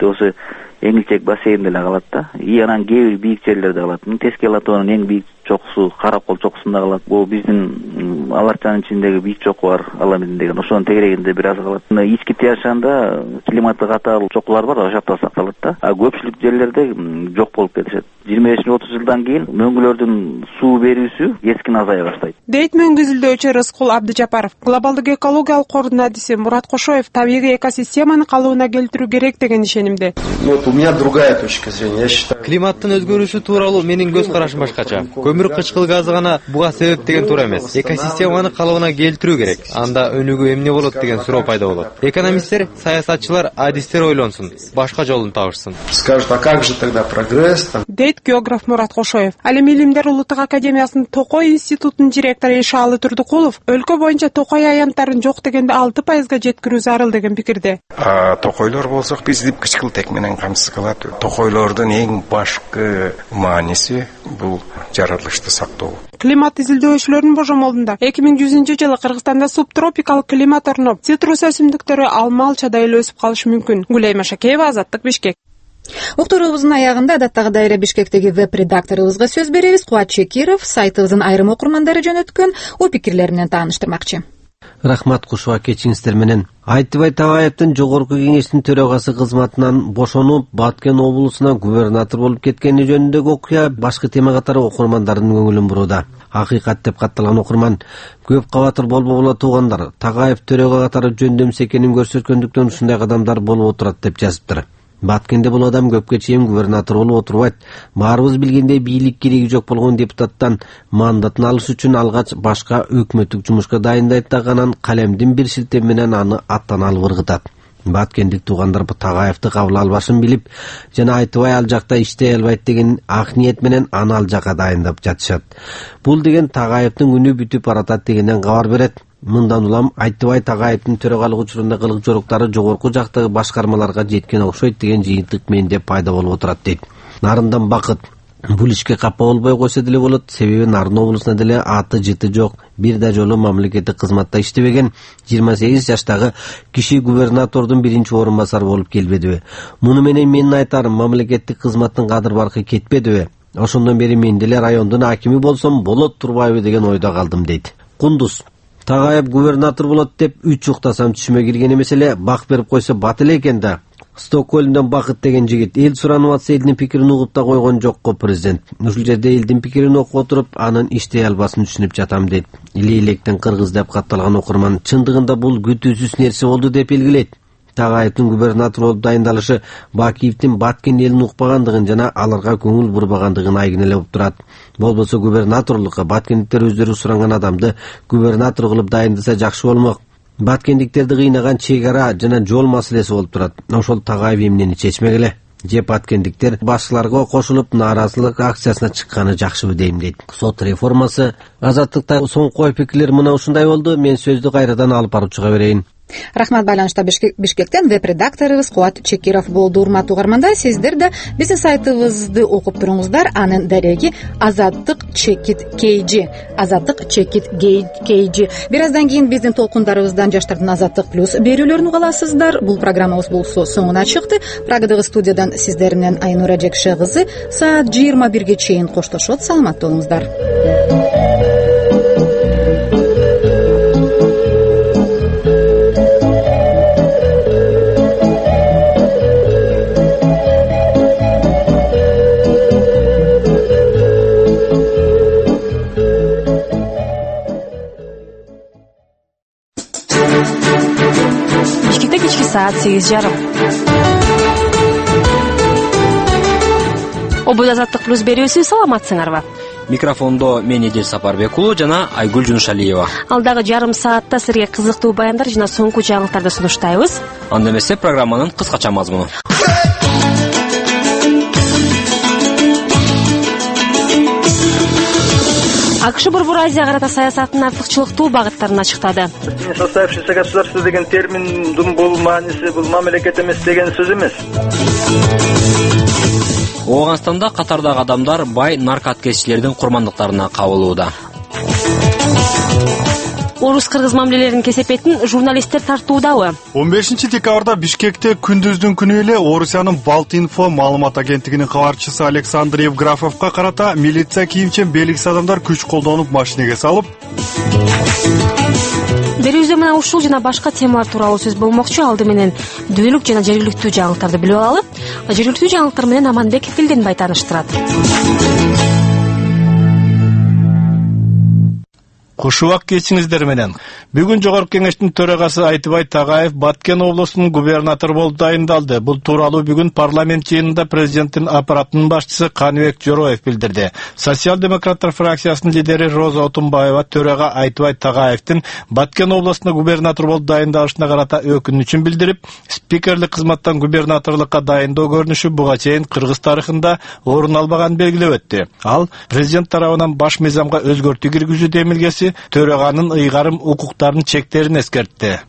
эңилчек бассейнде эле калат да. Анан кээ бир бийик жерлерде калат. Тескей Латоонун эң бийик чокусу Каракол чокусунда калат. Бул биздин Аларчанын ичиндеги бийик чоку бар, Аламидин деген. Ошонун тегерегинде бир аз калат. Ички Тянь-Шанда климаты катаал чокулар бар, ошол жакта сакталат да. А көпчүлүк жерлерде жок болуп кетишет. 25-30 жылдан кийин мөңгүлөрдүн суу берүүсү кескин азая баштайт. Дейт мөңгү изилдөөчү Рыскул Абдыжапаров. Глобалдык экологиялык кордун адиси Мурат Кошоев табигый экосистеманы калыбына келтирүү керек деген ишенимде. У меня другая точка зрения. Я считаю, климаттын өзгөрүшү тууралуу менин көз карашым башкача. Көмүр кычкыл газы гана буга себеп деген туура эмес. Экосистеманы калыбына келтирүү керек. Анда өнүгүү эмне болот деген суроо пайда болот. Экономисттер, саясатчылар, адистер ойлонсун, башка жолун табышсын. Скажут, а как же тогда прогресс? Дейт географ Мурат Кошоев. Ал эми Илимдер улуттук академиясынын Токой институтунун директору Ишалы Турдукулов өлкө боюнча токой аянттарын жок дегенде 6%га жеткирүү зарыл деген пикирде. Токойлор болсок биз дип кычкыл тек менен камсыз кылат. Токойлордун эң башкы мааниси бул жаратылышты сактоо. Климат изилдөөчүлөрүнүн божомолунда 2100 жылы Кыргызстанда субтропикалык климат орноп, цитрус өсүмдүктөрү алма-алчадай эле өсүп калышы мүмкүн. Гүлайым Ашакеева, Азаттык, Бишкек. Уктуруубуздун аягында адаттагыдай эле Бишкектеги веб-редакторубузга сөз беребиз. Кубат Чекиров сайтыбыздын айрым окурмандары жөнөткөн ой пикирлери менен тааныштырмакчы. Рахмат, кушуа кечиңиздер менен. Айтыбай Тагаевдин жогорку кеңештин төрагасы кызматынан бошонуп, Баткен облусуна губернатор болуп кеткени жөнүндөгү окуя башкы тема катары окурмандардын көңүлүн бурууда. Акыйкат деп катталган окурман көп кабатыр болбогула туугандар, Тагаев төрага катары жөндөмсүз экенин көрсөткөндүктөн ушундай кадамдар болуп отурат деп жазыптыр. Баткенде бул адам көпкө чейин губернатор болуп отурбайт. Баарыбыз билгендей бийлик кереги жок болгон депутаттан мандатын алыш үчүн алгач башка өкмөттүк жумушка дайындайт да анан калемдин бир шилтем менен аны аттан алып ыргытат. Баткендик туугандар Тагаевди кабыл албашын билип жана Айтыбай ал жакта иштей албайт деген ак ниет менен аны ал жака дайындап жатышат. Бул деген Тагаевдин күнү бүтүп баратат дегенден кабар берет. Мындан улам Айтыбай Тагаевдин төрагалык учурунда кылык жоруктары жогорку жактагы башкармаларга жеткен окшойт деген жыйынтык менде пайда болуп отурат дейт. Нарындан Бакыт бул ишке капа болбой койсо деле болот, себеби Нарын облусунда деле аты жыты жок, бир да жолу мамлекеттик кызматта иштебеген 28 жаштагы киши губернатордун биринчи орун басары болуп келбедиби? Муну менен менин айтарым, мамлекеттик кызматтын кадыр баркы кетпедиби? Ошондон бери мен деле райондун акими болсом болот турбайбы деген ойдо калдым дейт. Кундуз Тагаев губернатор болот деп 3 уктасам түшүмө кирген эмес эле, бак берип койсо бат эле экен да. Стокгольмдон Бакыт деген жигит эл суранып атса элдин пикирин угуп да койгон жокко президент. Ушул жерде элдин пикирин окуп отуруп, анын иштей албасын түшүнүп жатам дейт. Илейлектен кыргыз деп катталган окурман чындыгында бул күтүүсүз нерсе болду деп белгилейт. Тагаевдин губернатор болуп дайындалышы Бакиевдин Баткен элин укпагандыгын жана аларга көңүл бурбагандыгын айгинелеп турат. Болбосо губернаторлукка баткендиктер өздөрү суранган адамды губернатор кылып дайындаса жакшы болмок. Баткендиктерди кыйнаган чек ара жана жол маселеси болуп турат. Ошол Тагаев эмнени чечмек эле? же баткендиктер башчыларга кошулуп нааразылык акциясына чыкканы жакшыбы дейм дейт. Сот реформасы Азаттыкта соңку ой пикирлер мына ушундай болду. Мен сөздү кайрадан алып баруучуга берейин. Рахмат, байланышта Бишкектен веб-редакторыбыз Куат Чекиров болду. Урматтуу угармандар, сиздер да биздин сайтыбызды окуп туруңуздар. Анын дареги Азаттык Чекит KG. Азаттык Чекит KG. Бир аздан кийин биздин толкундарыбыздан Жаштардын Азаттык плюс берүүлөрүн уга аласыздар. Бул программабыз болсо соңуна чыкты. Прагадагы студиядан сиздер менен Айнура Жекше кызы саат 21-ге чейин коштошот. Саламаттуу болуңуздар. Saat 8:30. Обуз Азаттык плюс берүүсү, саламатсыңарбы? Микрофондо мен Эдил Сапарбек уулу жана Айгүл Жунушалиева. Алдагы жарым саатта силерге кызыктуу баяндар жана соңку жаңылыктарды сунуштайбыз. Анда эмесе программанын кыскача мазмуну. АКШ Борбор Азия карата саясатынын артыкчылыктуу багыттарын ачыктады. Составившееся государство деген терминдин бул мааниси бул мамлекет эмес деген сөз эмес. Ооганстанда катардагы адамдар бай наркоткечилердин курмандыктарына кабылууда. Орус-кыргыз мамилелерин кесепетин журналисттер тартуудабы? 15-декабрда Бишкекте күндүздүн күнү эле Орусиянын Балт-инфо маалымат агенттигинин кабарчысы Александр Евграфовго карата милиция кийимчен белгисиз адамдар күч колдонуп машинеге салып, берүүбүздө мына ушул жана башка темалар тууралуу сөз болмокчу. Алды менен дүүлүк жана жергиликтүү жаңылыктарды билип алалы. Жергиликтүү жаңылыктар менен Аманбек Филденбай тааныштырат. Кушубак кечиңиздер менен. Бүгүн Жогорку Кеңештин төрагасы Айтыбай Тагаев Баткен облусунун губернатору болуп дайындалды. Бул тууралуу бүгүн парламент жыйынында президенттин аппаратынын башчысы Каныбек Жороев билдирди. Социал-демократтар фракциясынын лидери Роза Отунбаева төрага Айтыбай Тагаевдин Баткен облусуна губернатор болуп дайындалышына карата өкүнүчүн билдирип, спикерлик кызматтан губернаторлукка дайындоо көрүнүшү буга чейин Кыргыз тарыхында орун албаганын белгилеп өттү. Ал президент тарабынан баш мыйзамга өзгөртүү киргизүү демилгеси төраганын ыйгарым укуктарынын чектерин эскертти.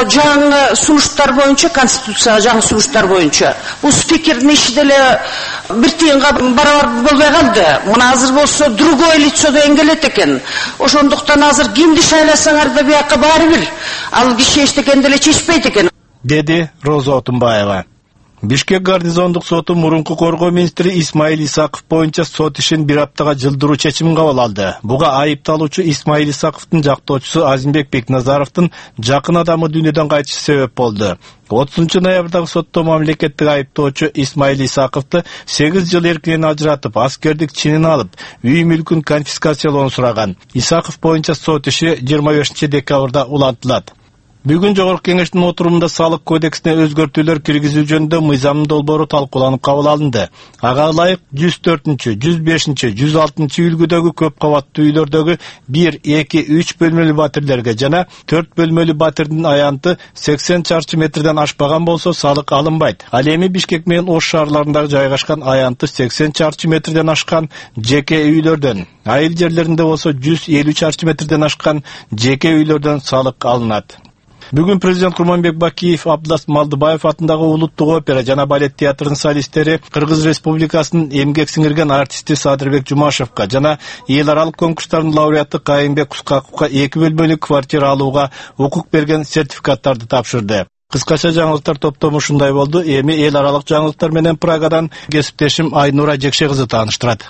Жаңы сунуштар боюнча, конституцияга жаңы сунуштар боюнча бул спикердин иши деле бир тыйынга барабар болбой калды. Мына азыр болсо другое лицо деген келет экен. Ошондуктан азыр кимди шайласаңар да бияка баары бир ал киши эчтекен деле чечпейт экен, деди Роза Отунбаева. Бишкек гарнизондук соту мурунку коргоо министри Исмаил Исаков боюнча сот ишин бир аптага жылдыруу чечимин кабыл алды. Буга айыпталуучу Исмаил Исаковдун жактоочусу Азимбек Бекназаровдун жакын адамы дүйнөдөн кайтышы себеп болду. 30 ноябрдагы сотто мамлекеттик айыптоочу Исмаил Исаковду 8 жыл эркинен ажыратып, аскердик чинин алып, үй мүлкүн конфискациялоону сураган. Исаков боюнча сот иши 25 декабрда улантылат. Бүгүн Жогорку Кеңештин отурумунда салык кодексине өзгөртүүлөр киргизүү жөнүндө мыйзамдын долбоору талкууланып кабыл алынды. Ага ылайык 104-чү, 105-чи, 106-чы үлгүдөгү көп кабаттуу үйлөрдөгү 1, 2, 3 бөлмөлүү батирлерге жана 4 бөлмөлүү батирдин аянты 80 чарчы метрден ашпаган болсо салык алынбайт. Ал эми Бишкек менен Ош шаарларында жайгашкан аянты 80 чарчы метрден ашкан жеке үйлөрдөн, айыл жерлеринде болсо 150 чарчы метрден ашкан жеке үйлөрдөн салык алынат. Бүгүн президент Курманбек Бакиев Абдулас Малдыбаев атындагы Улуттук опера жана балет театрынын солисттери Кыргыз Республикасынын эмгек сиңирген артисти Садырбек Жумашевка жана эл аралык конкурстардын лауреаты Кайымбек Кускаковго 2 бөлмөлүү квартира алууга укук берген сертификаттарды тапшырды. Кыскача жаңылыктар топтому ушундай болду. Эми эл аралык жаңылыктар менен Прагадан кесиптешим Айнура Жекше кызы тааныштырат.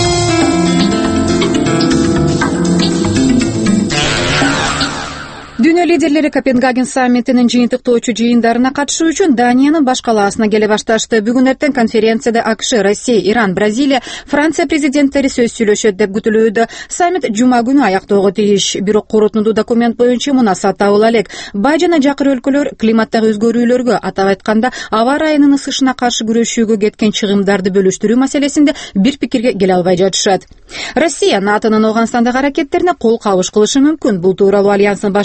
Дүйнө лидерлери Копенгаген саммитинин жыйынтыктоочу жыйындарына катышуу үчүн Даниянын баш калаасына келе башташты. Бүгүн эртең конференцияда АКШ, Россия, Иран, Бразилия, Франция президенттери сөз сүйлөшөт деп күтүлүүдө. Саммит жума күнү аяктоого тийиш. Бирок корутундуу документ боюнча мунаса табыла элек. Бай жана жакыр өлкөлөр климаттагы өзгөрүүлөргө, атап айтканда аба ырайынын ысышына каршы күрөшүүгө кеткен чыгымдарды бөлүштүрүү маселесинде бир пикирге келе албай жатышат. Россия НАТОнун Ооганстандагы аракеттерине кол кабыш кылышы мүмкүн. Бул тууралуу альянстын башкачысы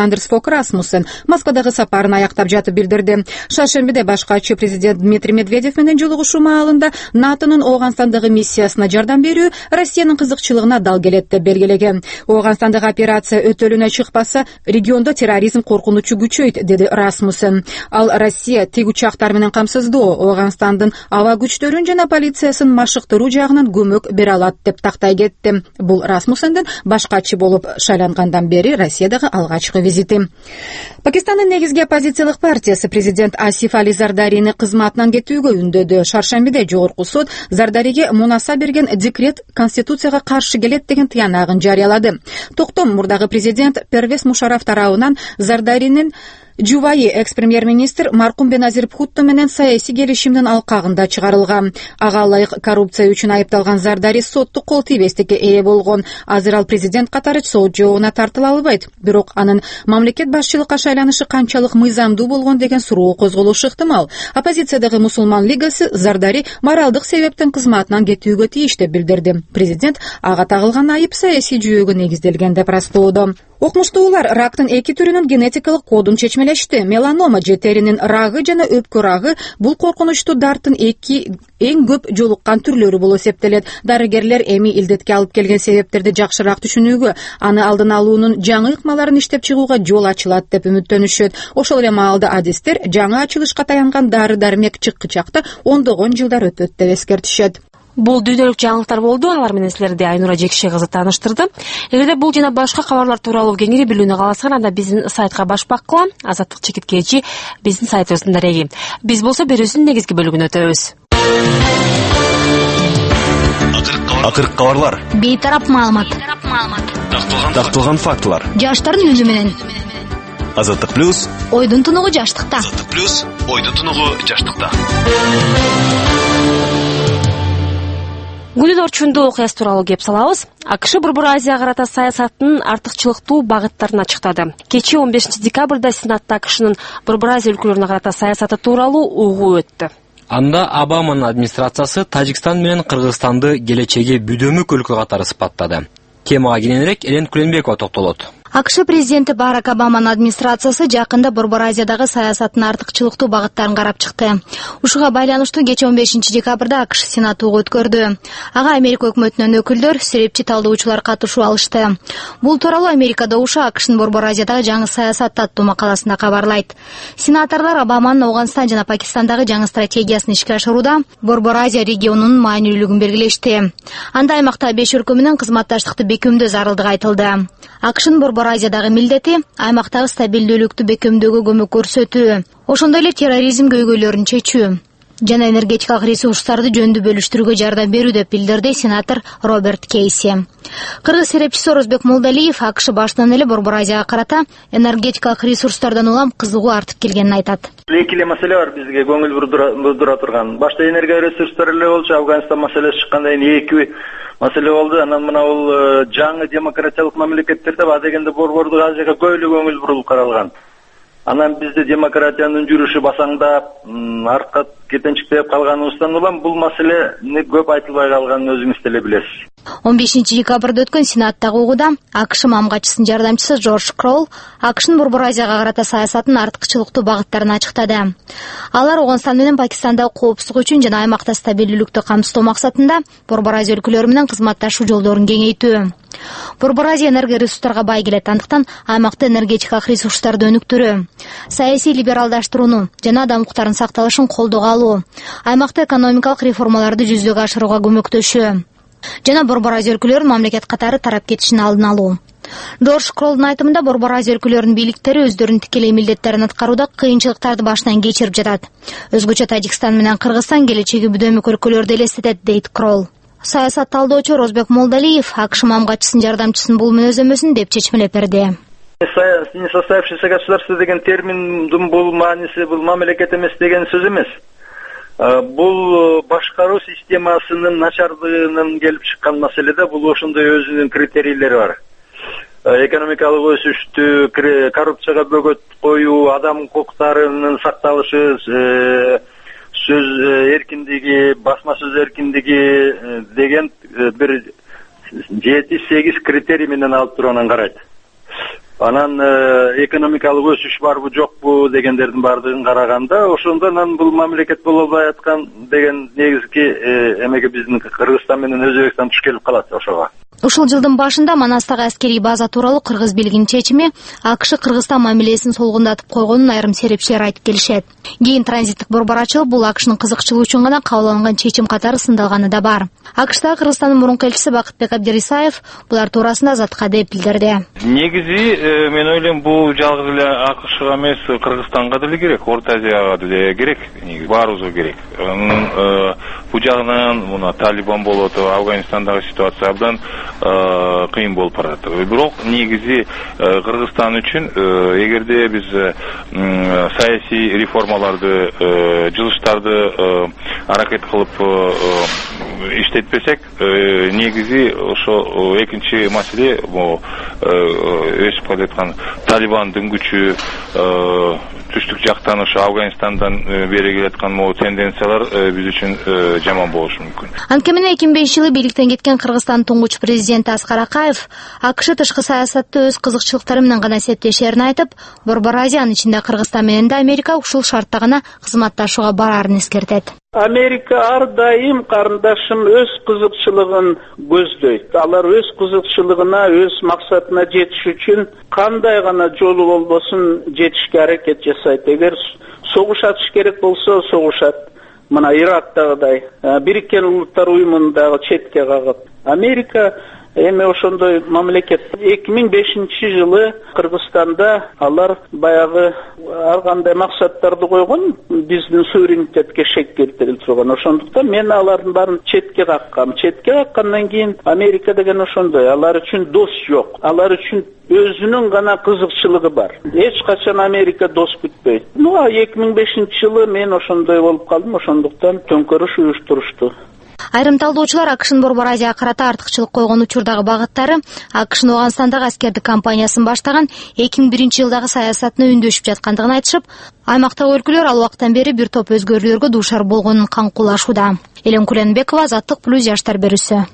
Андерс Фок Расмуссен Москвадагы сапарын аяктап жатып билдирди. Шаршембиде башкачы президент Дмитрий Медведев менен жолугушуу маалында НАТОнун Ооганстандагы миссиясына жардам берүү Россиянын кызыкчылыгына дал келет деп белгилеген. Ооганстандагы операция өтөлүнө чыкпаса, региондо терроризм коркунучу күчөйт, деди Расмуссен. Ал Россия тик учактар менен камсыздоо Ооганстандын аба күчтөрүн жана полициясын машыктыруу жагынан көмөк бере алат деп тактай кетти. Бул Расмуссендин башкачы болуп шайлангандан бери Россиядагы алгачкы визити. Пакистандын негизги оппозициялык партиясы президент Асиф Али Зардарини кызматынан кетүүгө үндөдү. Шаршембиде жогорку суд Зардариге мунаса берген декрет конституцияга каршы келет деген тыянагын жарыялады. Токтом мурдагы президент Первес Мушараф тарабынан Зардаринин жубайы экс-премьер-министр Маркум Беназир Бхутто менен саясий келишимдин алкагында чыгарылган. Ага ылайык коррупция үчүн айыпталган Зардари соттук кол тийбестикке ээ болгон. Азыр ал президент катары сот жообуна тартыла албайт. Бирок анын мамлекет башчылыкка шайланышы канчалык мыйзамдуу болгон деген суроо козголушу ыктымал. Оппозициядагы Мусулман лигасы Зардари моралдык себептен кызматынан кетүүгө тийиш деп билдирди. Президент ага тагылган айып саясий жүйөгө негизделген деп раскоодо. Окмуштуулар рактын эки түрүнүн генетикалык кодун чечмелешти. Меланома же теринин рагы жана өпкө рагы бул коркунучтуу дарттын эң көп жолуккан түрлөрү болуп эсептелет. Дарыгерлер эми илдетке алып келген себептерди жакшыраак түшүнүүгө, аны алдын алуунун жаңы ыкмаларын иштеп чыгууга жол ачылат деп үмүттөнүшөт. Ошол эле маалда адистер жаңы ачылышка таянган дары-дармек чыккычакта ондогон жылдар өтөт деп эскертишет. Бул дүйнөлүк жаңылыктар болду. Алар менен силерди Айнура Жекше кызы тааныштырды. Эгерде бул жана башка кабарлар тууралуу кеңири билүүнү кааласаң, анда биздин сайтка башпак кыла. Азаттык чекиткечи биздин сайтыбыздын дареги. Биз болсо берүүсүнүн негизги бөлүгүнө өтөбүз. Акыркы кабарлар. Бейтарап маалымат. Такталган фактылар. Жаштардын үнү менен. Азаттык плюс. Ойдун тунугу жаштыкта. Азаттык плюс. Ойдун тунугу жаштыкта. Гүлүн орчундуу окуясы тууралуу кеп салабыз. АКШ Борбор Азия карата саясатынын артыкчылыктуу багыттарын ачыктады. Кечээ 15 декабрда Сенатта АКШнын Борбор Азия өлкөлөрүнө карата саясаты тууралуу угуу өттү. Анда Обаманын администрациясы Тажикстан менен Кыргызстанды келечеги бүдөмүк өлкө катары сыпаттады. Темага кененирээк Элен Куленбекова токтолот. АКШ президенти Барак Обаманын администрациясы жакында Борбор Азиядагы саясаттын артыкчылыктуу багыттарын карап чыкты. Ушуга байланыштуу кечээ 15 декабрда АКШ Сенат угуу өткөрдү. Ага Америка өкмөтүнөн өкүлдөр, серепчи талдоочулар катышуу алышты. Бул тууралуу Америка добушу АКШнын Борбор Азиядагы жаңы саясат аттуу макаласында кабарлайт. Сенаторлор Обаманын Ооганстан жана Пакистандагы жаңы стратегиясын ишке ашырууда Борбор Азия регионунун маанилүүлүгүн белгилешти. Анда аймакта 5 өлкө менен кызматташтыкты бекемдөө зарылдыгы айтылды. АКШнын Борбор Азиядагы милдети аймактагы стабилдүүлүктү бекемдөөгө көмөк көрсөтүү, ошондой эле терроризм көйгөйлөрүн чечүү жана энергетикалык ресурстарды жөндүү бөлүштүрүүгө жардам берүү деп билдирди сенатор Роберт Кейси. Кыргыз серепчиси Орозбек Молдалиев АКШ башынан эле Борбор Азияга карата энергетикалык ресурстардан улам кызыгуу артып келгенин айтат. Эки эле маселе бар бизге көңүл бурдура турган. Башта энергия ресурстары эле болчу, Афганистан маселеси чыккандан кийин эки маселе болду. Анан мына бул жаңы демократиялык мамлекеттерде адегенде Борбордук Азияга көп эле көңүл бурулуп каралган. Анан бизде демократиянын жүрүшү басаңдап, артка кетенчиктеп калганыбыздан улам бул маселени көп айтылбай калганын өзүңүз деле билесиз. 15 декабрда өткөн Сенаттагы угууда АКШ мамгачысынын жардамчысы Джордж Кроул АКШнын Борбор Азияга карата саясатынын артыкчылыктуу багыттарын ачыктады. Алар Ооганстан менен Пакистандагы коопсуздук үчүн жана аймакта стабилдүүлүктү камсыздоо максатында Борбор Азия өлкөлөрү менен кызматташуу жолдорун кеңейтүү. Борбор Азия энергия ресурстарга бай келет, андыктан аймакта энергетикалык ресурстарды өнүктүрүү, саясий либералдаштырууну жана адам укуктарынын сакталышын колдоого алуу, аймакта экономикалык реформаларды жүзөгө ашырууга көмөктөшүү жана Борбор Азия өлкөлөрүнүн мамлекет катары тарап кетишин алдын алуу. Джордж Кролдун айтымында Борбор Азия өлкөлөрүнүн бийликтери өздөрүнүн тикелей милдеттерин аткарууда кыйынчылыктарды башынан кечирип жатат. Өзгөчө Тажикстан менен Кыргызстан келечеги бүдөмүк өлкөлөрдү элестетет, дейт Крол. Саясат талдоочу Орозбек Молдалиев АКШ мамгачысынын жардамчысын бул мүнөзөмөсүн деп чечмелеп берди. Несостоявшееся государство деген терминдин бул мааниси бул мамлекет эмес деген сөз эмес. Бул башкаруу системасынын начардыгынан келип чыккан маселеде бул ошондой өзүнүн критерийлери бар. Экономикалык өсүштү, коррупцияга бөгөт коюу, адам укуктарынын сакталышы, сөз эркиндиги, басма сөз эркиндиги деген бир 7-8 критерий менен алып туруп анан карайт. Анан экономикалык өсүш барбы жокпу дегендердин баардыгын караганда, ошондо анан бул мамлекет боло албай аткан деген негизги эмеге биздин Кыргызстан менен Өзбекстан туш келип калат ошого. Ушул жылдын башында Манастагы аскерий база тууралуу кыргыз бийлигинин чечими АКШ Кыргызстан мамилесин солгундатып койгонун айрым серепчилер айтып келишет. Кийин транзиттик борбор ачылып, бул АКШнын кызыкчылыгы үчүн гана кабыл алынган чечим катары сындалганы да бар. АКШтагы Кыргызстандын мурунку элчиси Бакытбек Абдирисаев булар туурасында Азаттыкка деп билдирди. Негизи мен ойлойм бул жалгыз эле АКШга эмес, Кыргызстанга деле керек, Орто Азияга деле керек, баарыбызга керек. Бул жагынан мына Талибан болот, Афганистандагы ситуация абдан кыйын болуп баратат. Бирок негизи Кыргызстан үчүн эгерде биз саясий реформаларды, жылыштарды аракет кылып иштетпесек, негизи ошо экинчи маселе өсүп калаткан Талибандын күчү, түштүк жактан ошо Афганистандан бери келаткан могу тенденциялар биз үчүн жаман болушу мүмкүн. Анткени 2005-жылы бийликтен кеткен Кыргызстандын туңгуч президенти Аскар Акаев АКШ тышкы саясатты өз кызыкчылыктары менен гана эсептешерин айтып, Борбор Азиянын ичинде Кыргызстан менен да Америка ушул шартта гана кызматташууга бараарын эскертет. Америка ар дайым карындашым өз кызыкчылыгын көздөйт. Алар өз кызыкчылыгына, өз максатына жетиш үчүн кандай гана жолу болбосун жетишке аракет жасайт. Эгер согуш ачыш керек болсо согушат. Мына Ирактагыдай, Бириккен Улуттар уюмундагы четке кагып. Америка эми ошондой мамлекет. 2005-жылы Кыргызстанда алар баягы ар кандай максаттарды койгон, биздин суверенитетке шек келтирип турган. Ошондуктан мен алардын баарын четке каккам. Четке каккандан кийин Америка деген ошондой, алар үчүн дос жок. Алар үчүн өзүнүн гана кызыкчылыгы бар. Эч качан Америка дос күтпөйт. 2005-жылы мен ошондой болуп калдым, ошондуктан төңкөрүш уюштурушту. Айрым талдоочулар АКШнын Борбор Азияга карата артыкчылык койгон учурдагы багыттары АКШнын Афганистандагы аскердик кампаниясын баштаган 2001-жылдагы саясатына үндөшүп жаткандыгын айтышып, аймактагы өлкөлөр ал убактан бери бир топ өзгөрүүлөргө дуушар болгонун каңкуулашууда. Элен Куленбекова, Азаттык плюс жаштар берүүсү.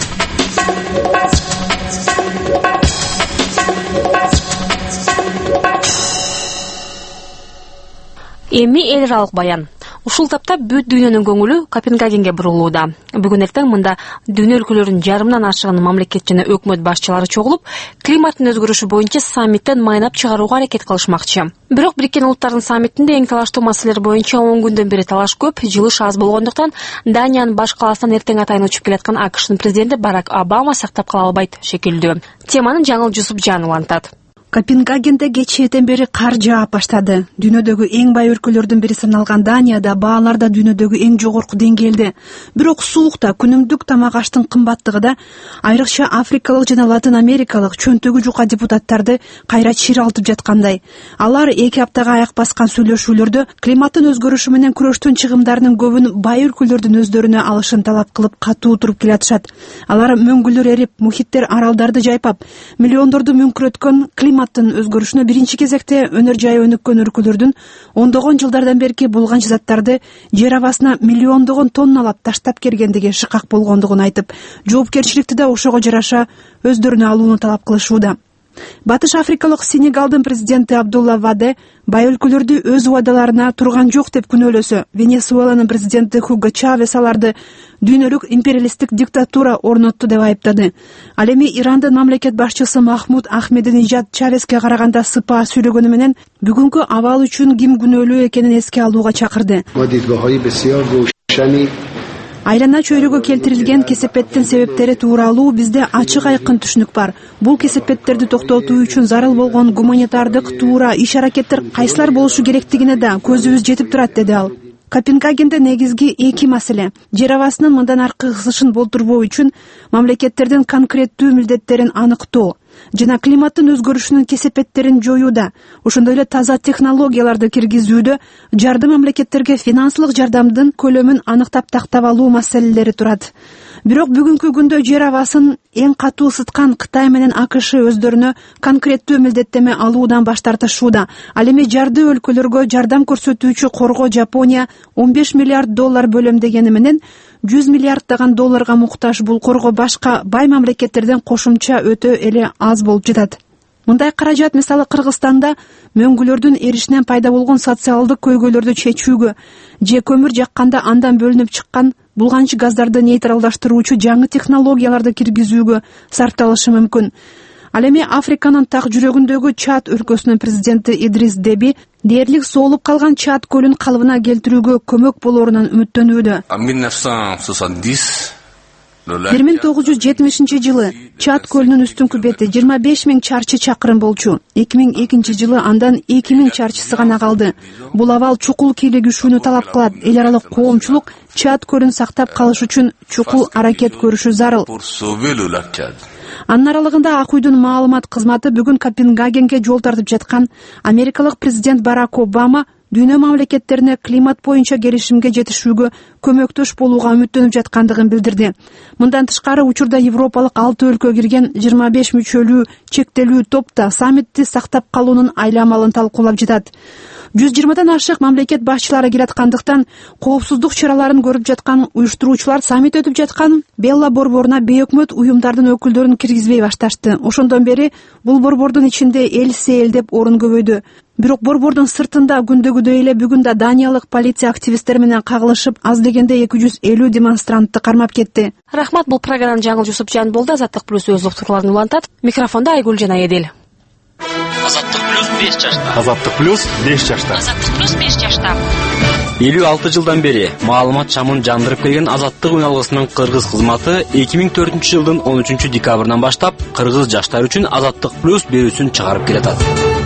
Эми эл аралык баян. Ушул тапта бүт дүйнөнүн көңүлү Копенгагенге бурулууда. Бүгүн эртең мында дүйнө өлкөлөрүнүн жарымынан ашыгын мамлекет жана өкмөт башчылары чогулуп, климаттын өзгөрүшү боюнча саммиттен майнап чыгарууга аракет кылышмакчы. Бирок Бириккен Улуттардын саммитинде эң талаштуу маселелер боюнча 10 күндөн бери талаш көп, жылыш аз болгондуктан Даниянын баш каласынан эртең атайын учуп келаткан АКШнын президенти Барак Обама сактап кала албайт шекилдүү. Теманы Жаңыл Жусупжанова антат. Копенгагенде кечээден бери кар жаап баштады. Дүйнөдөгү эң бай өлкөлөрдүн бири саналган Данияда баалар да дүйнөдөгү эң жогорку деңгээлде. Бирок суукта, күнүмдүк тамак аштын кымбаттыгы да айрыкча африкалык жана латин америкалык чөнтөгү жука депутаттарды кайра чиралтып жаткандай. Алар 2 аптага аяк баскан сүйлөшүүлөрдө климаттын өзгөрүшү менен күрөштүн чыгымдарынын көбүн бай өлкөлөрдүн өздөрүнө алышын талап кылып катуу туруп келатышат. Алар мөңгүлөр эрип, мухиттер аралдарды жайпап, миллиондорду мүңкүрөткөн климаттын өзгөрүшүнө биринчи кезекте өнөр жайы өнүккөн өлкөлөрдүн ондогон жылдардан берки булганч заттарды жер абасына миллиондогон тонналап таштап келгендиги шыкак болгондугун айтып, жоопкерчиликти да ошого жараша өздөрүнө алууну талап кылышууда. Батыш Африкалык Сенегалдын президенти Абдулла Ваде бай өлкөлөрдү өз убадаларына турган жок деп күнөөлөсө, Венесуэланын президенти Хуго Чавес аларды дүйнөлүк империалисттик диктатура орнотту деп айыптады. Ал эми Ирандын мамлекет башчысы Махмуд Ахмединежад Чавеске караганда сыпаа сүйлөгөнү менен бүгүнкү абал үчүн ким күнөөлүү экенин эске алууга чакырды. Айлана чөйрөгө келтирилген кесепеттин себептери тууралуу бизде ачык айкын түшүнүк бар. Бул кесепеттерди токтотуу үчүн зарыл болгон гуманитардык туура иш-аракеттер кайсылар болушу керектигине да көзүбүз жетип турат, деди ал. Копенгагенде негизги 2 маселе: жер абасынын мындан аркы ысышын болтурбоо үчүн мамлекеттердин конкреттүү милдеттерин аныктоо жана климаттын өзгөрүшүнүн кесепеттерин жоюуда, ошондой эле таза технологияларды киргизүүдө жардам мамлекеттерге финансылык жардамдын көлөмүн аныктап тактап алуу маселелери турат. Бирок бүгүнкү күндө жер абасын эң катуу ысыткан Кытай менен АКШ өздөрүнө конкреттүү милдеттеме алуудан баш тартышууда. Ал эми жарды өлкөлөргө жардам көрсөтүүчү корго Жапония $15 миллиард бөлөмдөгени менен $100 миллиарддаган долларга муктаж. Бул корго башка бай мамлекеттерден кошумча өтө эле аз болуп жатат. Мындай каражат мисалы Кыргызстанда мөңгүлөрдүн эришинен пайда болгон социалдык көйгөйлөрдү чечүүгө же көмүр жакканда андан бөлүнүп чыккан булганчы газдарды нейтралдаштыруучу жаңы технологияларды киргизүүгө сарпталышы мүмкүн. Ал эми Африканын так жүрөгүндөгү Чад өлкөсүнүн президенти Идрис Деби дээрлик соолуп калган Чад көлүн калыбына келтирүүгө көмөк болоорунан үмүттөнүүдө. 1970-жылы Чад көлүнүн үстүңкү бети 25 000 чарчы чакырым болчу. 2002-жылы андан 2 000 чарчысы гана калды. Бул абал чукул кийлигишүүнү талап кылат. Эл аралык коомчулук Чад көлүн сактап калыш үчүн чукул аракет көрүшү зарыл. Анын аралыгында Ак үйдүн маалымат кызматы бүгүн Копенгагенге жол тартып жаткан америкалык президент Барак Обама дүйнө мамлекеттерине климат боюнча келишимге жетишүүгө көмөктөш болууга үмүттөнүп жаткандыгын билдирди. Мындан тышкары учурда европалык 6 өлкө кирген 25 мүчөлүү чектелүү топ да саммитти сактап калуунун айламалын талкуулап жатат. 120дан ашык мамлекет башчылары келаткандыктан коопсуздук чараларын көрүп жаткан уюштуруучулар саммит өтүп жаткан Белла борборуна бейөкмөт уюмдардын өкүлдөрүн киргизбей башташты. Ошондон бери бул борбордун ичинде эл сээлдеп орун көбөйдү. Бирок борбордун сыртында күндөгүдөй эле бүгүн да Даниялык полиция активисттери менен кагылышып, аз дегенде 250 демонстрантты кармап кетти. Рахмат, бул программанын Жаңыл Жусупжан болду. Азаттык плюс өз уктурларын улантат. Микрофонда Айгүл жана Эдил. Азаттык плюс 5 жашта. Азаттык плюс 5 жашта. Азаттык плюс 5 жашта. 56 жылдан бери маалымат чамын жандырып келген Азаттык үналгысынын кыргыз кызматы 2004-жылдын 13 декабрынан баштап кыргыз жаштар үчүн Азаттык плюс берүүсүн чыгарып келатат.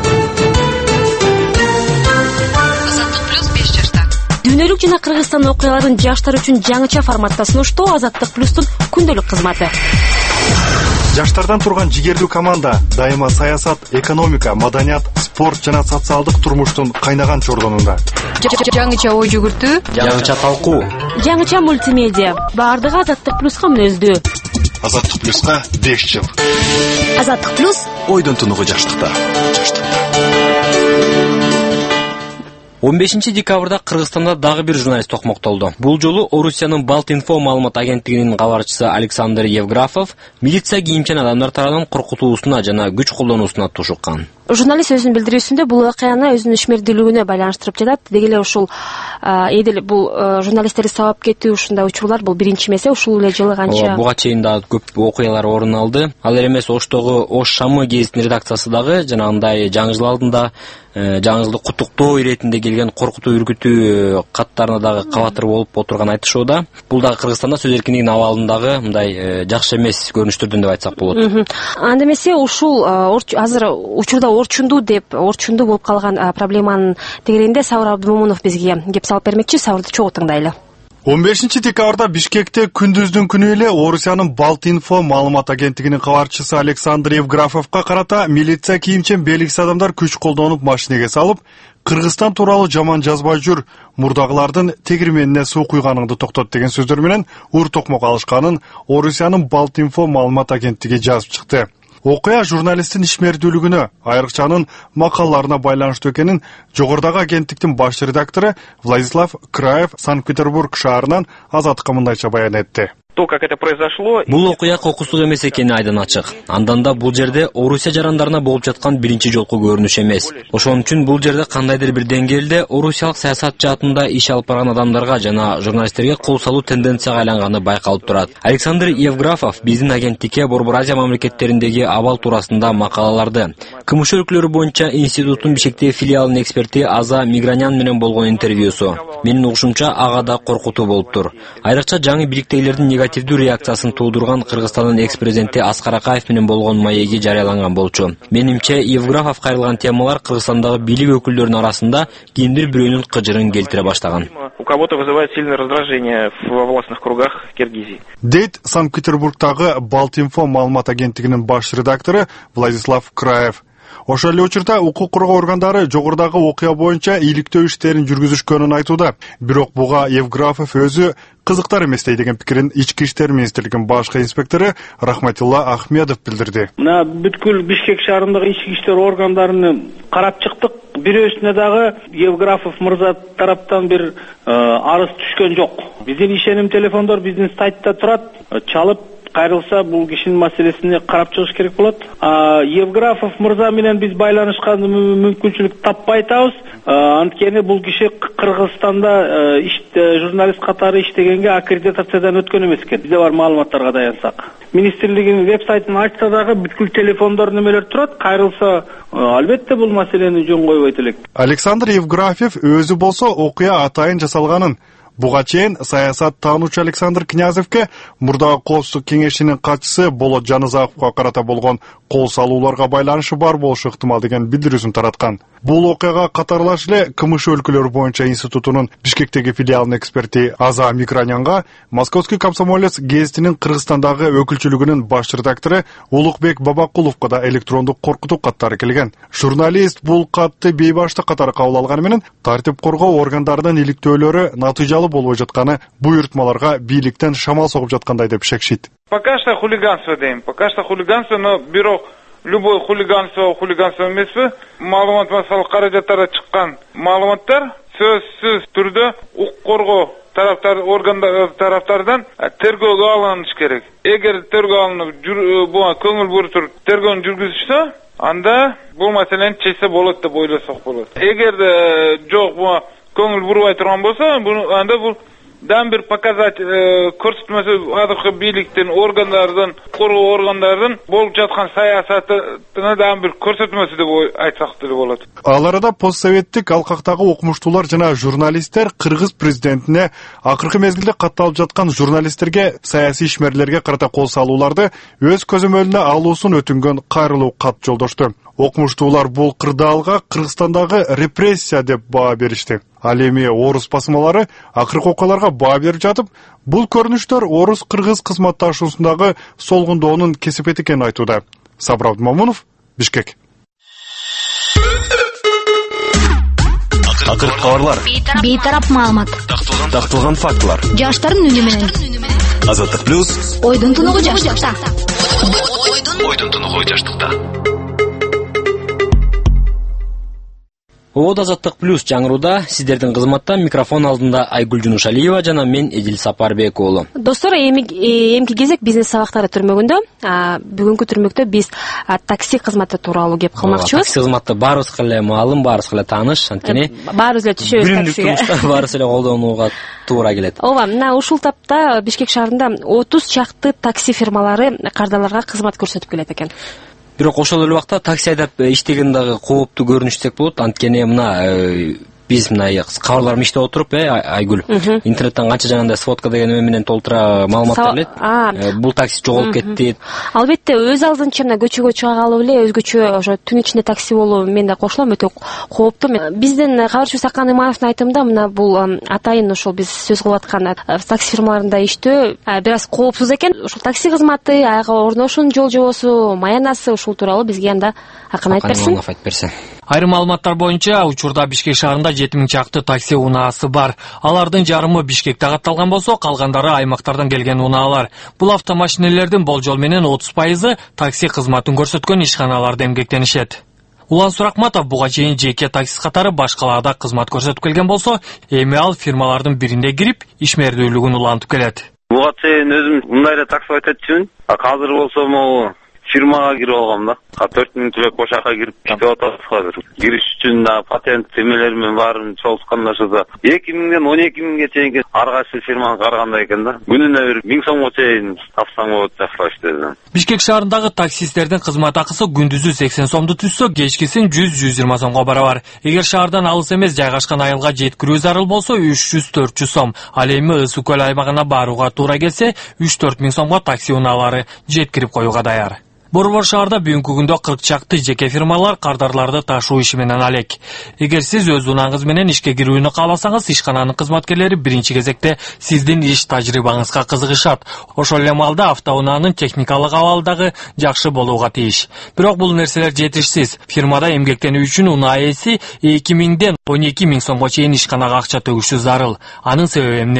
Дүйнөлүк жана Кыргызстан окуяларын жаштар үчүн жаңыча форматта сунуштоо Азаттык плюстун күндөлүк кызматы. Жаштардан турган жигердүү команда дайыма саясат, экономика, маданият, спорт жана социалдык турмуштун кайнаган чордонунда. Жаңыча ой жүгүртүү, жаңыча талкуу, жаңыча мультимедиа, баардыгы Азаттык плюска мүнөздүү. Азаттык плюска 5 жыл. Азаттык плюс ойдон тунугу жаштыкта. 15 декабрда Кыргызстанда дагы бир журналист токмоктолду. Бул жолу Орусиянын Балт-Инфо маалымат агенттигинин кабарчысы Александр Евграфов милиция кийимчен адамдар тарабынан коркутуусуна жана күч колдонуусуна тушуккан. Журналист өзүнүн билдирүүсүндө бул окуяны өзүнүн ишмердүүлүгүнө байланыштырып жатат. Деги эле ушул Эдил бул журналисттерди сабап кетүү ушундай учурлар бул биринчи эмес, ушул эле жылы канча. Буга чейин дагы көп окуялар орун алды. Ал эле эмес, Оштогу Ош Шамы гезитинин редакциясы дагы жанагындай жаңы жыл алдында жаңы жылды куттуктоо иретинде келген коркутуу үркүтүү каттарына дагы кабатыр болуп отурган айтышууда. Бул дагы Кыргызстанда сөз эркиндигинин абалындагы мындай жакшы эмес көрүнүштөрдөн деп айтсак болот. Анда эмесе ушул азыр учурда орчундуу болуп калган проблеманын тегерегинде Саур Абдымомунов бизге кеп салып бермекчи. Саурду чогуу тыңдайлы. 15 декабрда Бишкекте күндүздүн күнү эле Орусиянын Балт-Инфо маалымат агенттигинин кабарчысы Александр Евграфовго карата милиция кийимчен белгисиз адамдар күч колдонуп машинеге салып, Кыргызстан тууралуу жаман жазбай жүр, мурдагылардын тегирменине суу куйганыңды токтот деген сөздөр менен ур токмок алышканын Орусиянын Балт-Инфо маалымат агенттиги жазып чыкты. Окуя журналисттин ишмердүүлүгүнө, айрыкча анын макалаларына байланыштуу экенин жогорудагы агенттиктин баш редактору Владислав Краев Санкт-Петербург шаарынан Азаттыкка мындайча баян этти. То, как это произошло... Бул окуя кокусук эмес экени айдан ачык. Анданда бул жерде Орусия жарандарына болуп жаткан биринчи жолку көрүнүш эмес. Ошон үчүн бул жерде кандайдыр бир деңгээлде орусиялык саясат жаатында иш алып барган адамдарга жана журналисттерге кол салуу тенденцияга айланганы байкалып турат. Александр Евграфов биздин агенттикке Борбор Азия мамлекеттериндеги абал туурасында макалаларды, КМШ өлкөлөрү боюнча институттун Бишкектеги филиалынын эксперти Аза Мигранян менен болгон интервьюсу. Менин угушумча ага да коркутуу болуптур. Айрыкча жаңы бириктегилердин негативдүү реакциясын туудурган Кыргызстандын экс-президенти Аскар Акаев менен болгон маеги жарыяланган болчу. Менимче, Евграфов кайрылган темалар Кыргызстандагы бийлик өкүлдөрүнүн арасында кимдир бирөөнүн кыжырын келтире баштаган. У кого-то вызывает сильное раздражение в властных кругах Киргизии. Дейт Санкт-Петербургдагы Балт-Инфо маалымат агенттигинин баш редактору Владислав Краев. Ошол эле учурда укук коргоо органдары жогорудагы окуя боюнча ийгиликтөө иштерин жүргүзүшкөнүн айтууда. Бирок буга Евграфов өзү кызыктар эместей деген пикирин Ички иштер министрлигинин башкы инспектору Рахматилла Ахмедов билдирди. Мына бүткүл Бишкек шаарындагы ички иштер органдарын карап чыктык. Бирөөсүнө дагы Евграфов мырза тараптан бир арыз түшкөн жок. Биздин ишеним телефондор биздин сайтта турат. Чалып кайрылса бул кишинин маселесине карап чыгыш керек болот. Евграфов мырза менен биз байланышканды мүмкүнчүлүк таппай атабыз. Анткени бул киши Кыргызстанда журналист катары иштегенге аккредитациядан өткөн эмес экен. Бизде бар маалыматтарга таянсак. Министрлигинин веб-сайтын ачса дагы бүткүл телефондор немелер турат. Кайрылса албетте бул маселени жөн койбойт элек. Александр Евграфьев өзү болсо окуя атайын жасалганын, буга чейин саясат таануучу Александр Князевке мурдагы коопсуздук кеңешинин катчысы Болот Жанызаковго карата болгон кол салууларга байланышы бар болушу ыктымал деген билдирүүсүн тараткан. Бул окуяга катарлаш эле КМШ өлкөлөр боюнча институтунун Бишкектеги филиалынын эксперти Аза Микронянга Московский комсомолец гезитинин Кыргызстандагы өкүлчүлүгүнүн баш редактору Улукбек Бабакуловго да электрондук коркутуу каттары келген. Журналист бул катты бейбаштык катары кабыл алганы менен тартип коргоо органдарынын иликтөөлөрү натыйжалуу болбой жатканы буйртмаларга бийликтен шамал согуп жаткандай деп шекшийт. Пока что хулиганство дейм, но бирок любой хулиганство эмеспи. Маалымат массалык каражаттарда чыккан маалыматтар сөзсүз түрдө укук коргоо тараптардан тергөөгө алыныш керек. Эгер тергөө алынып көңүл буруп тергөөнү жүргүзүшсө, анда бул маселени чечсе болот деп ойлосок болот. Эгерде жок көңүл бурбай турган болсо, анда бул дан бир показатель көрсөтмөсү азыркы бийликтин органдардын, коргоо органдардын болуп жаткан саясатына дан бир көрсөтмөсү деп айтсак деле болот. Ал арада постсоветтик алкактагы окумуштуулар жана журналисттер Кыргыз президентине акыркы мезгилде катталып жаткан журналисттерге, саясий ишмерлерге карата кол салууларды өз көзөмөлүнө алуусун өтүнгөн кайрылуу кат жолдошту. Окумуштуулар бул кырдаалга Кыргызстандагы репрессия деп баа беришти. Ал эми орус басмалары акыркы окуяларга баа берип жатып, бул көрүнүштөр орус-кыргыз кызматташуусундагы солгундоонун кесепети экенин айтууда. Сабыр Абдымамунов, Бишкек. Акыркы кабарлар. Бейтарап маалымат. Такталган фактылар. Жаштардын үнү менен. Азаттык плюс. Ойдун тунугу жаштыкта. Ойдун тунугу жаштыкта. Азаттык плюс жаңыруда сиздердин кызматта микрофон алдында Айгүл Жунушалиева жана мен Эдил Сапарбек уулу. Достор, эмки кезек бизнес сабактары түрмөгүндө. Бүгүнкү түрмөктө биз такси кызматы тууралуу кеп кылмакчыбыз. Такси кызматы баарыбызга эле маалым, баарыбызга эле тааныш, анткени баарыбыз эле түшөбүз таксиге. Баарыбыз эле колдонууга туура келет. Ооба, мына ушул тапта Бишкек шаарында 30 чакты такси фирмалары кардарларга кызмат көрсөтүп келет экен. Бирок ошол эле убакта такси айдап иштеген дагы кооптуу көрүнүш десек болот. Анткени биз мына кабарларым иштеп отуруп, Айгүл, интернеттен канча жаңандай сводка деген эме менен толтура маалыматтар келет. Бул такси жоголуп кетти. Албетте, өз алдынча мына көчөгө чыга калып эле өзгөчө ошо түн ичинде такси болуу мен да кошулам, өтө кооптуу. Биздин кабарчыбыз Сакан Имановдун айтымында мына бул атайын ошол биз сөз кылып аткан такси фирмаларында иштөө бир аз коопсуз экен. Ошол такси кызматы, ага орношун жол жобосу, маянасы ушул тууралуу бизге анда Акан айтып берсин. Айрым маалыматтар боюнча учурда Бишкек шаарында 7000 чакты такси унаасы бар. Алардын жарымы Бишкекте катталган болсо, калгандары аймактардан келген унаалар. Бул автомашинелердин болжол менен 30% такси кызматын көрсөткөн ишканаларда эмгектенишет. Улан Суракматов буга чейин жеке такси катары башкаларда кызмат көрсөтүп келген болсо, эми ал фирмалардын бирине кирип, ишмердүүлүгүн улантып келет. Буга чейин өзүм мындай эле такси айтчумун. Азыр болсо могу фирмага кирип алгам да. 4000 түбөк бошакка кирип иштеп атабыз азыр. Кириш үчүн да патент эмелер менен баарын чогултканлашса 2000ден 12000ге чейинки ар кайсы фирманы караганда экен да. Күнүнө бир 1000 сомго чейин тапсаң болот жакшылап иштедим. Бишкек шаарындагы таксисттердин кызмат акысы күндүзү 80 сомду түзсө, кечкисин 100-120 сомго барабар. Эгер шаардан алыс эмес жайгашкан айылга жеткирүү зарыл болсо 300-400 сом. Ал эми Ысык көл аймагына барууга туура келсе 3-4 миң сомго такси унаалары жеткирип коюуга даяр. Борбор шаарда бүгүнкү күндө 40 чакты жеке фирмалар кардарларды ташуу иши менен алек. Эгер сиз өз унааңыз менен ишке кирүүнү кааласаңыз, ишкананын кызматкерлери биринчи кезекте сиздин иш тажрыйбаңызга кызыгышат. Ошол эле маалда автоунаанын техникалык абалы дагы жакшы болууга тийиш. Бирок бул нерселер жетишсиз. Фирмада эмгектенүү үчүн унаа ээси 2000ден 12000 сомго чейин ишканага акча төгүшү зарыл. Анын себеби эмнеде?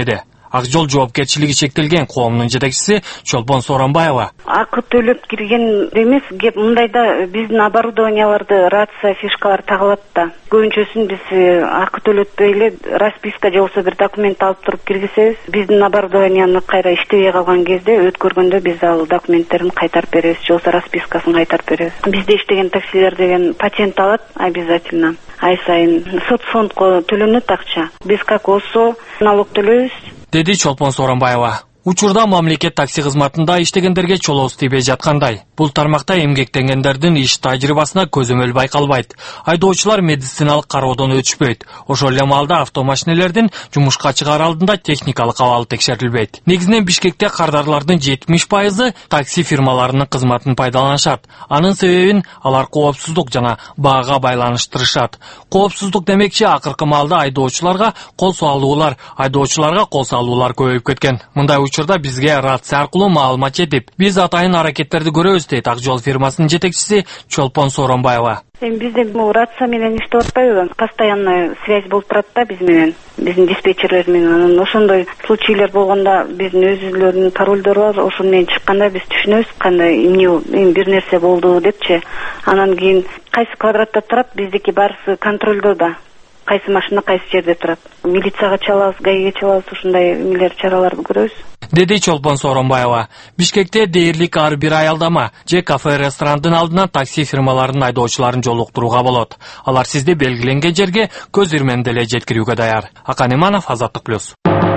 Ак жол жоопкерчилиги чектелген коомдун жетекчиси Чолпон Сооронбаева. Акы төлөп кирген эмес, кеп мындайда биздин оборудованияларды рация фишкалар тагылат да. Көбүнчөсүн биз акы төлөтпөй эле расписка же болбосо бир документ алып туруп киргизебиз. Биздин оборудованияны кайра иштебей калган кезде өткөргөндө биз ал документтерин кайтарып беребиз, же болбосо распискасын кайтарып беребиз. Бизде иштеген таксилер деген патент алат обязательно. Ай сайын соцфондко төлөнөт акча. Биз как болсо налог төлөйбүз, деди Чолпон Сооронбаева. Учурда мамлекет такси кызматында иштегендерге чолоос тийбей жаткандай. Бул тармакта эмгектенгендердин иш тажрыйбасына көзөмөл байкалбайт. Айдоочулар медициналык кароодон өтүшпөйт. Ошол эле маалда автомашинелердин жумушка чыгаар алдында техникалык абалы текшерилбейт. Негизинен Бишкекте кардарлардын 70% такси фирмаларынын кызматын пайдаланышат. Анын себебин алар коопсуздук жана баага байланыштырышат. Коопсуздук демекчи акыркы маалда айдоочуларга кол салуулар көбөйүп кеткен. Мындай учурда бизге рация аркылуу маалымат жетип, биз атайын аракеттерди көрөбүз дейт Ак жол фирмасынын жетекчиси Чолпон Сооронбаева. Бизде рация менен иштеп атпайбы? Постоянный связь болуп турат да биз менен, биздин диспетчерлер менен. Ошондой случайлар болгондо биздин өзүлөрүнүн паролдору бар, ошол менен чыкканда биз түшүнөбүз кандай эмне бир нерсе болду депчи. Анан кийин кайсы квадратта турат, биздики баарысы контролдо да. Кайсы машина кайсы жерде турат. Милицияга чалабыз, ГАИге чалабыз, ушундай эмелер чараларды көрөбүз. Деди Чолпон Сооронбаева. Бишкекте дээрлик ар бир аялдама же кафе ресторандын алдынан такси фирмаларынын айдоочуларын жолуктурууга болот. Алар сизди белгиленген жерге көз ирменден эле жеткирүүгө даяр. Акан Иманов, Азаттык плюс.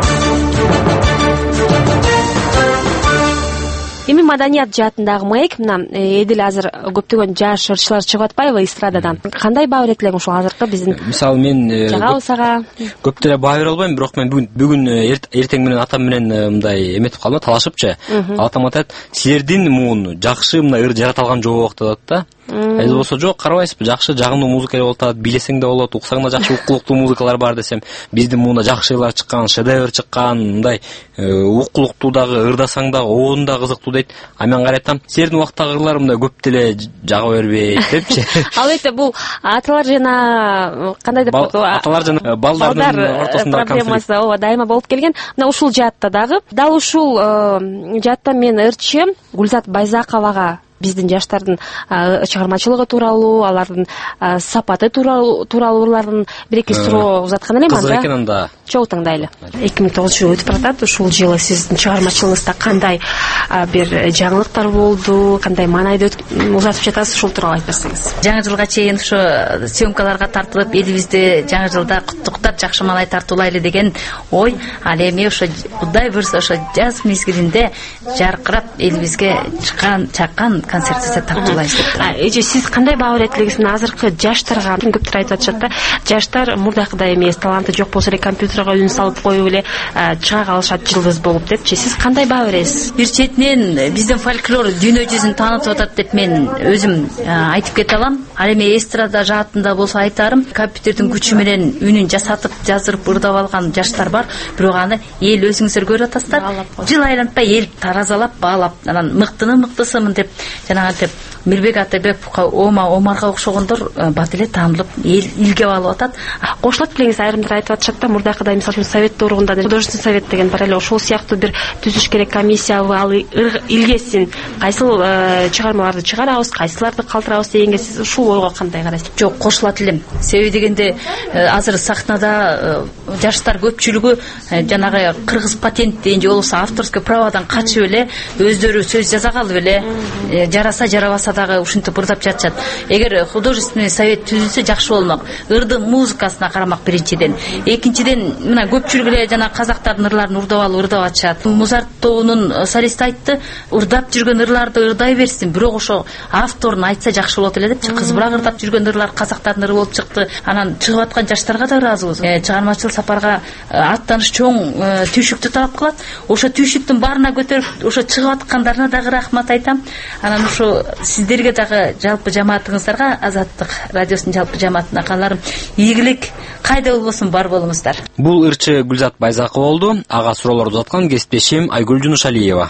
Эми маданият жаатындагы маек мына эдил азыр көптөгөн жаш ырчылар чыгып атпайбы эстрададан. Кандай баа берет ушул азыркы биздин? Мисалы мен жагабыз ага. Көп деле баа бере албайм, бирок мен бүгүн эртең менен атам менен мындай эметип калдым, талашыпчы. Атам айтат, силердин муун жакшы мына ыр жарата алган жок деп атат да. Эже болсо жок, карабайсызбы, жакшы жагымдуу музыка болуп атат, билесең да болот, уксаң да жакшы укулуктуу музыкалар бар десем, биздин муунда жакшы ырлар чыккан, шедевр чыккан, мындай укулуктуу дагы, ырдасаң да, оон да кызыктуу дейт. А мен карайтам, силердин убактагы ырлар мындай көп деле жага бербейт депчи. Албетте бул аталар жана кандай деп коет? Аталар жана балдардын ортосундагы проблемасы ооба дайыма болуп келген. Мына ушул жаатта дагы, дал ушул жаатта мен ырчы Гүлзат Байзаковага биздин жаштардын чыгармачылыгы тууралуу, алардын сапаты тууралуу ырлардын бир-эки суроо узаткан элем. Кызык экен анда. Чогуу таңдайлы. 2009-жыл өтүп баратат. Ушул жылы сиздин чыгармачылыгыңызда кандай бир жаңылыктар болду, кандай маанайды узатып жатасыз, ушул тууралуу айтып берсеңиз. Жаңы жылга чейин ушу съемкаларга тартылып, элибизди жаңы жылда куттуктап, жакшы маалай тартуулайлы деген ой, ал эми ошо Кудай буйрса ошо жаз мезгилинде жаркырап элибизге чаккан концертте тартуулайбыз деп турам. Эже сиз кандай баа берет элегиз? Азыркы жаштарга көптөр айтып атышат да, жаштар мурдакыдай эмес, таланты жок болсо эле компьютерге үн салып коюп эле чыга калышат жылдыз болуп депчи. Сиз кандай баа бересиз? Бир четинен биздин фольклор дүйнө жүзүн таанытып атат деп мен өзүм айтып кете алам. Ал эми эстрада жаатында болсо айтарым, компьютердин күчү менен үнүн жасатып, жаздырып, ырдап алган жаштар бар, бирок аны эл өзүңүздөр көрүп атасыздар. Жыл айлантпай эл таразалап, баалап, анан мыктыны мыктысымын деп жанагынтип Мирбек Атабековго, Омарга окшогондор бат эле таанылып, эл илге алып атат. Кошулат белеңиз, айрымдар айтып атышат да, мурдакыдай мисалы үчүн совет тургунда художественный совет деген бар эле, ошол сыяктуу бир түзүш керек комиссия, ал илгесин, кайсыл чыгармаларды чыгарабыз, кайсыларды калтырабыз дегенге сиз ушул ойго кандай карайсыз? Жок, кошулат элем. Себеби дегенде азыр сахнада жаштар көпчүлүгү жанагы кыргыз патент деген же болбосо авторский праводан качып эле өздөрү сөз жаза калып эле жараса жарабаса дагы ушинтип ырдап жатышат. Эгер художественный совет түзүлсө жакшы болмок. Ырдын музыкасына карамак биринчиден. Экинчиден мына көпчүлүк эле жана казактардын ырларын ырдап алып ырдап атышат. Музарт тобунун солисти айтты, ырдап жүргөн ырларды ырдай берсин, бирок ошо авторун айтса жакшы болот эле депчи. Кыз бурак ырдап жүргөн ырлар казактардын ыры болуп чыкты. Анан чыгып аткан жаштарга да ыраазыбыз. Чыгармачыл сапарга аттаныш чоң түйшүктү талап кылат. Ошо түйшүктүн баарына көтөрүп, ошо чыгып аткандарына дагы рахмат айтам. Анан ошо сиздерге дагы жалпы жамаатыңыздарга, Азаттык радиосунун жалпы жамаатына кааларым, ийгилик кайда болбосун бар болуңуздар. Бул ырчы Гүлзат Байзакова болду. Ага суроолорду узаткан кесиптешим Айгүл Жунушалиева.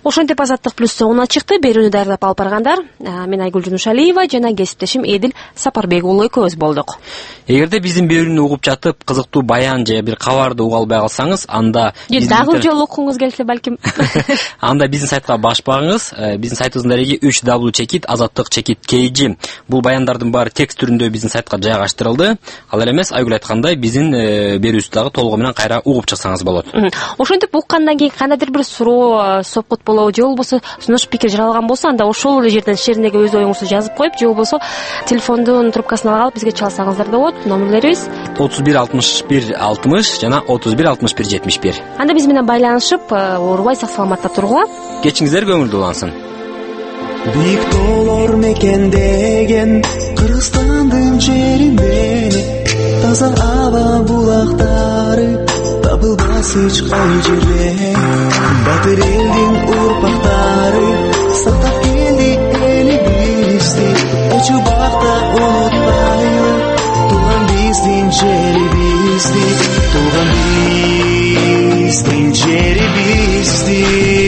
Ошентип Азаттык плюс соңуна чыкты. Берүүнү даярдап алып баргандар мен Айгүл Жунушалиева жана кесиптешим Эдил Сапарбек уулу экөөбүз болдук. Эгерде биздин берүүнү угуп жатып, кызыктуу баян же бир кабарды уга албай калсаңыз, анда дагы бир жолу окуңуз келсе балким. Анда биздин сайтка баш багыңыз. Биздин сайтыбыздын дареги www.azattik.kg. Бул баяндардын баары текст түрүндө биздин сайтка жайгаштырылды. Ал эле эмес, Айгүл айткандай, биздин берүүбүздү дагы толугу менен кайра угуп чыксаңыз болот. Ошентип уккандан кийин кандайдыр бир суроо, сопкут болобу же болбосо сунуш пикир жаралган болсо, анда ошол эле жерден шериндеги өз оюңузду жазып коюп, же болбосо телефондун трубкасын алып бизге чалсаңыздар да болот. Номерлерибиз 31 61 60 жана 31 61 71. Анда биз менен байланышып, оорубай сак саламатта тургула. Кечиңиздер көңүлдүү улансын. Бийик тоолор мекендеген Кыргызстандын жеринде таза аба булактары табылбас эч кай жерде. Батыр элдин урпактары сактап келди элибизди. Эч убакта унутпайлы туулган биздин жерибизди. Туулган биздин жерибизди.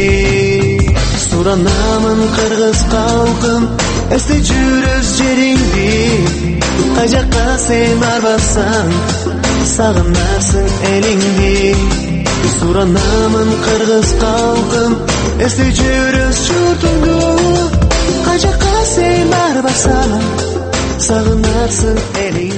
Суранамын кыргыз калкым, эсте жүрөз жериңди. Кай жакка сен барбасаң, сагынарсың элиңди. Суранамын кыргыз калкым, эсте жүрөз журтуңду. Кай жакка сен барбасаң, сагынарсың элиңди.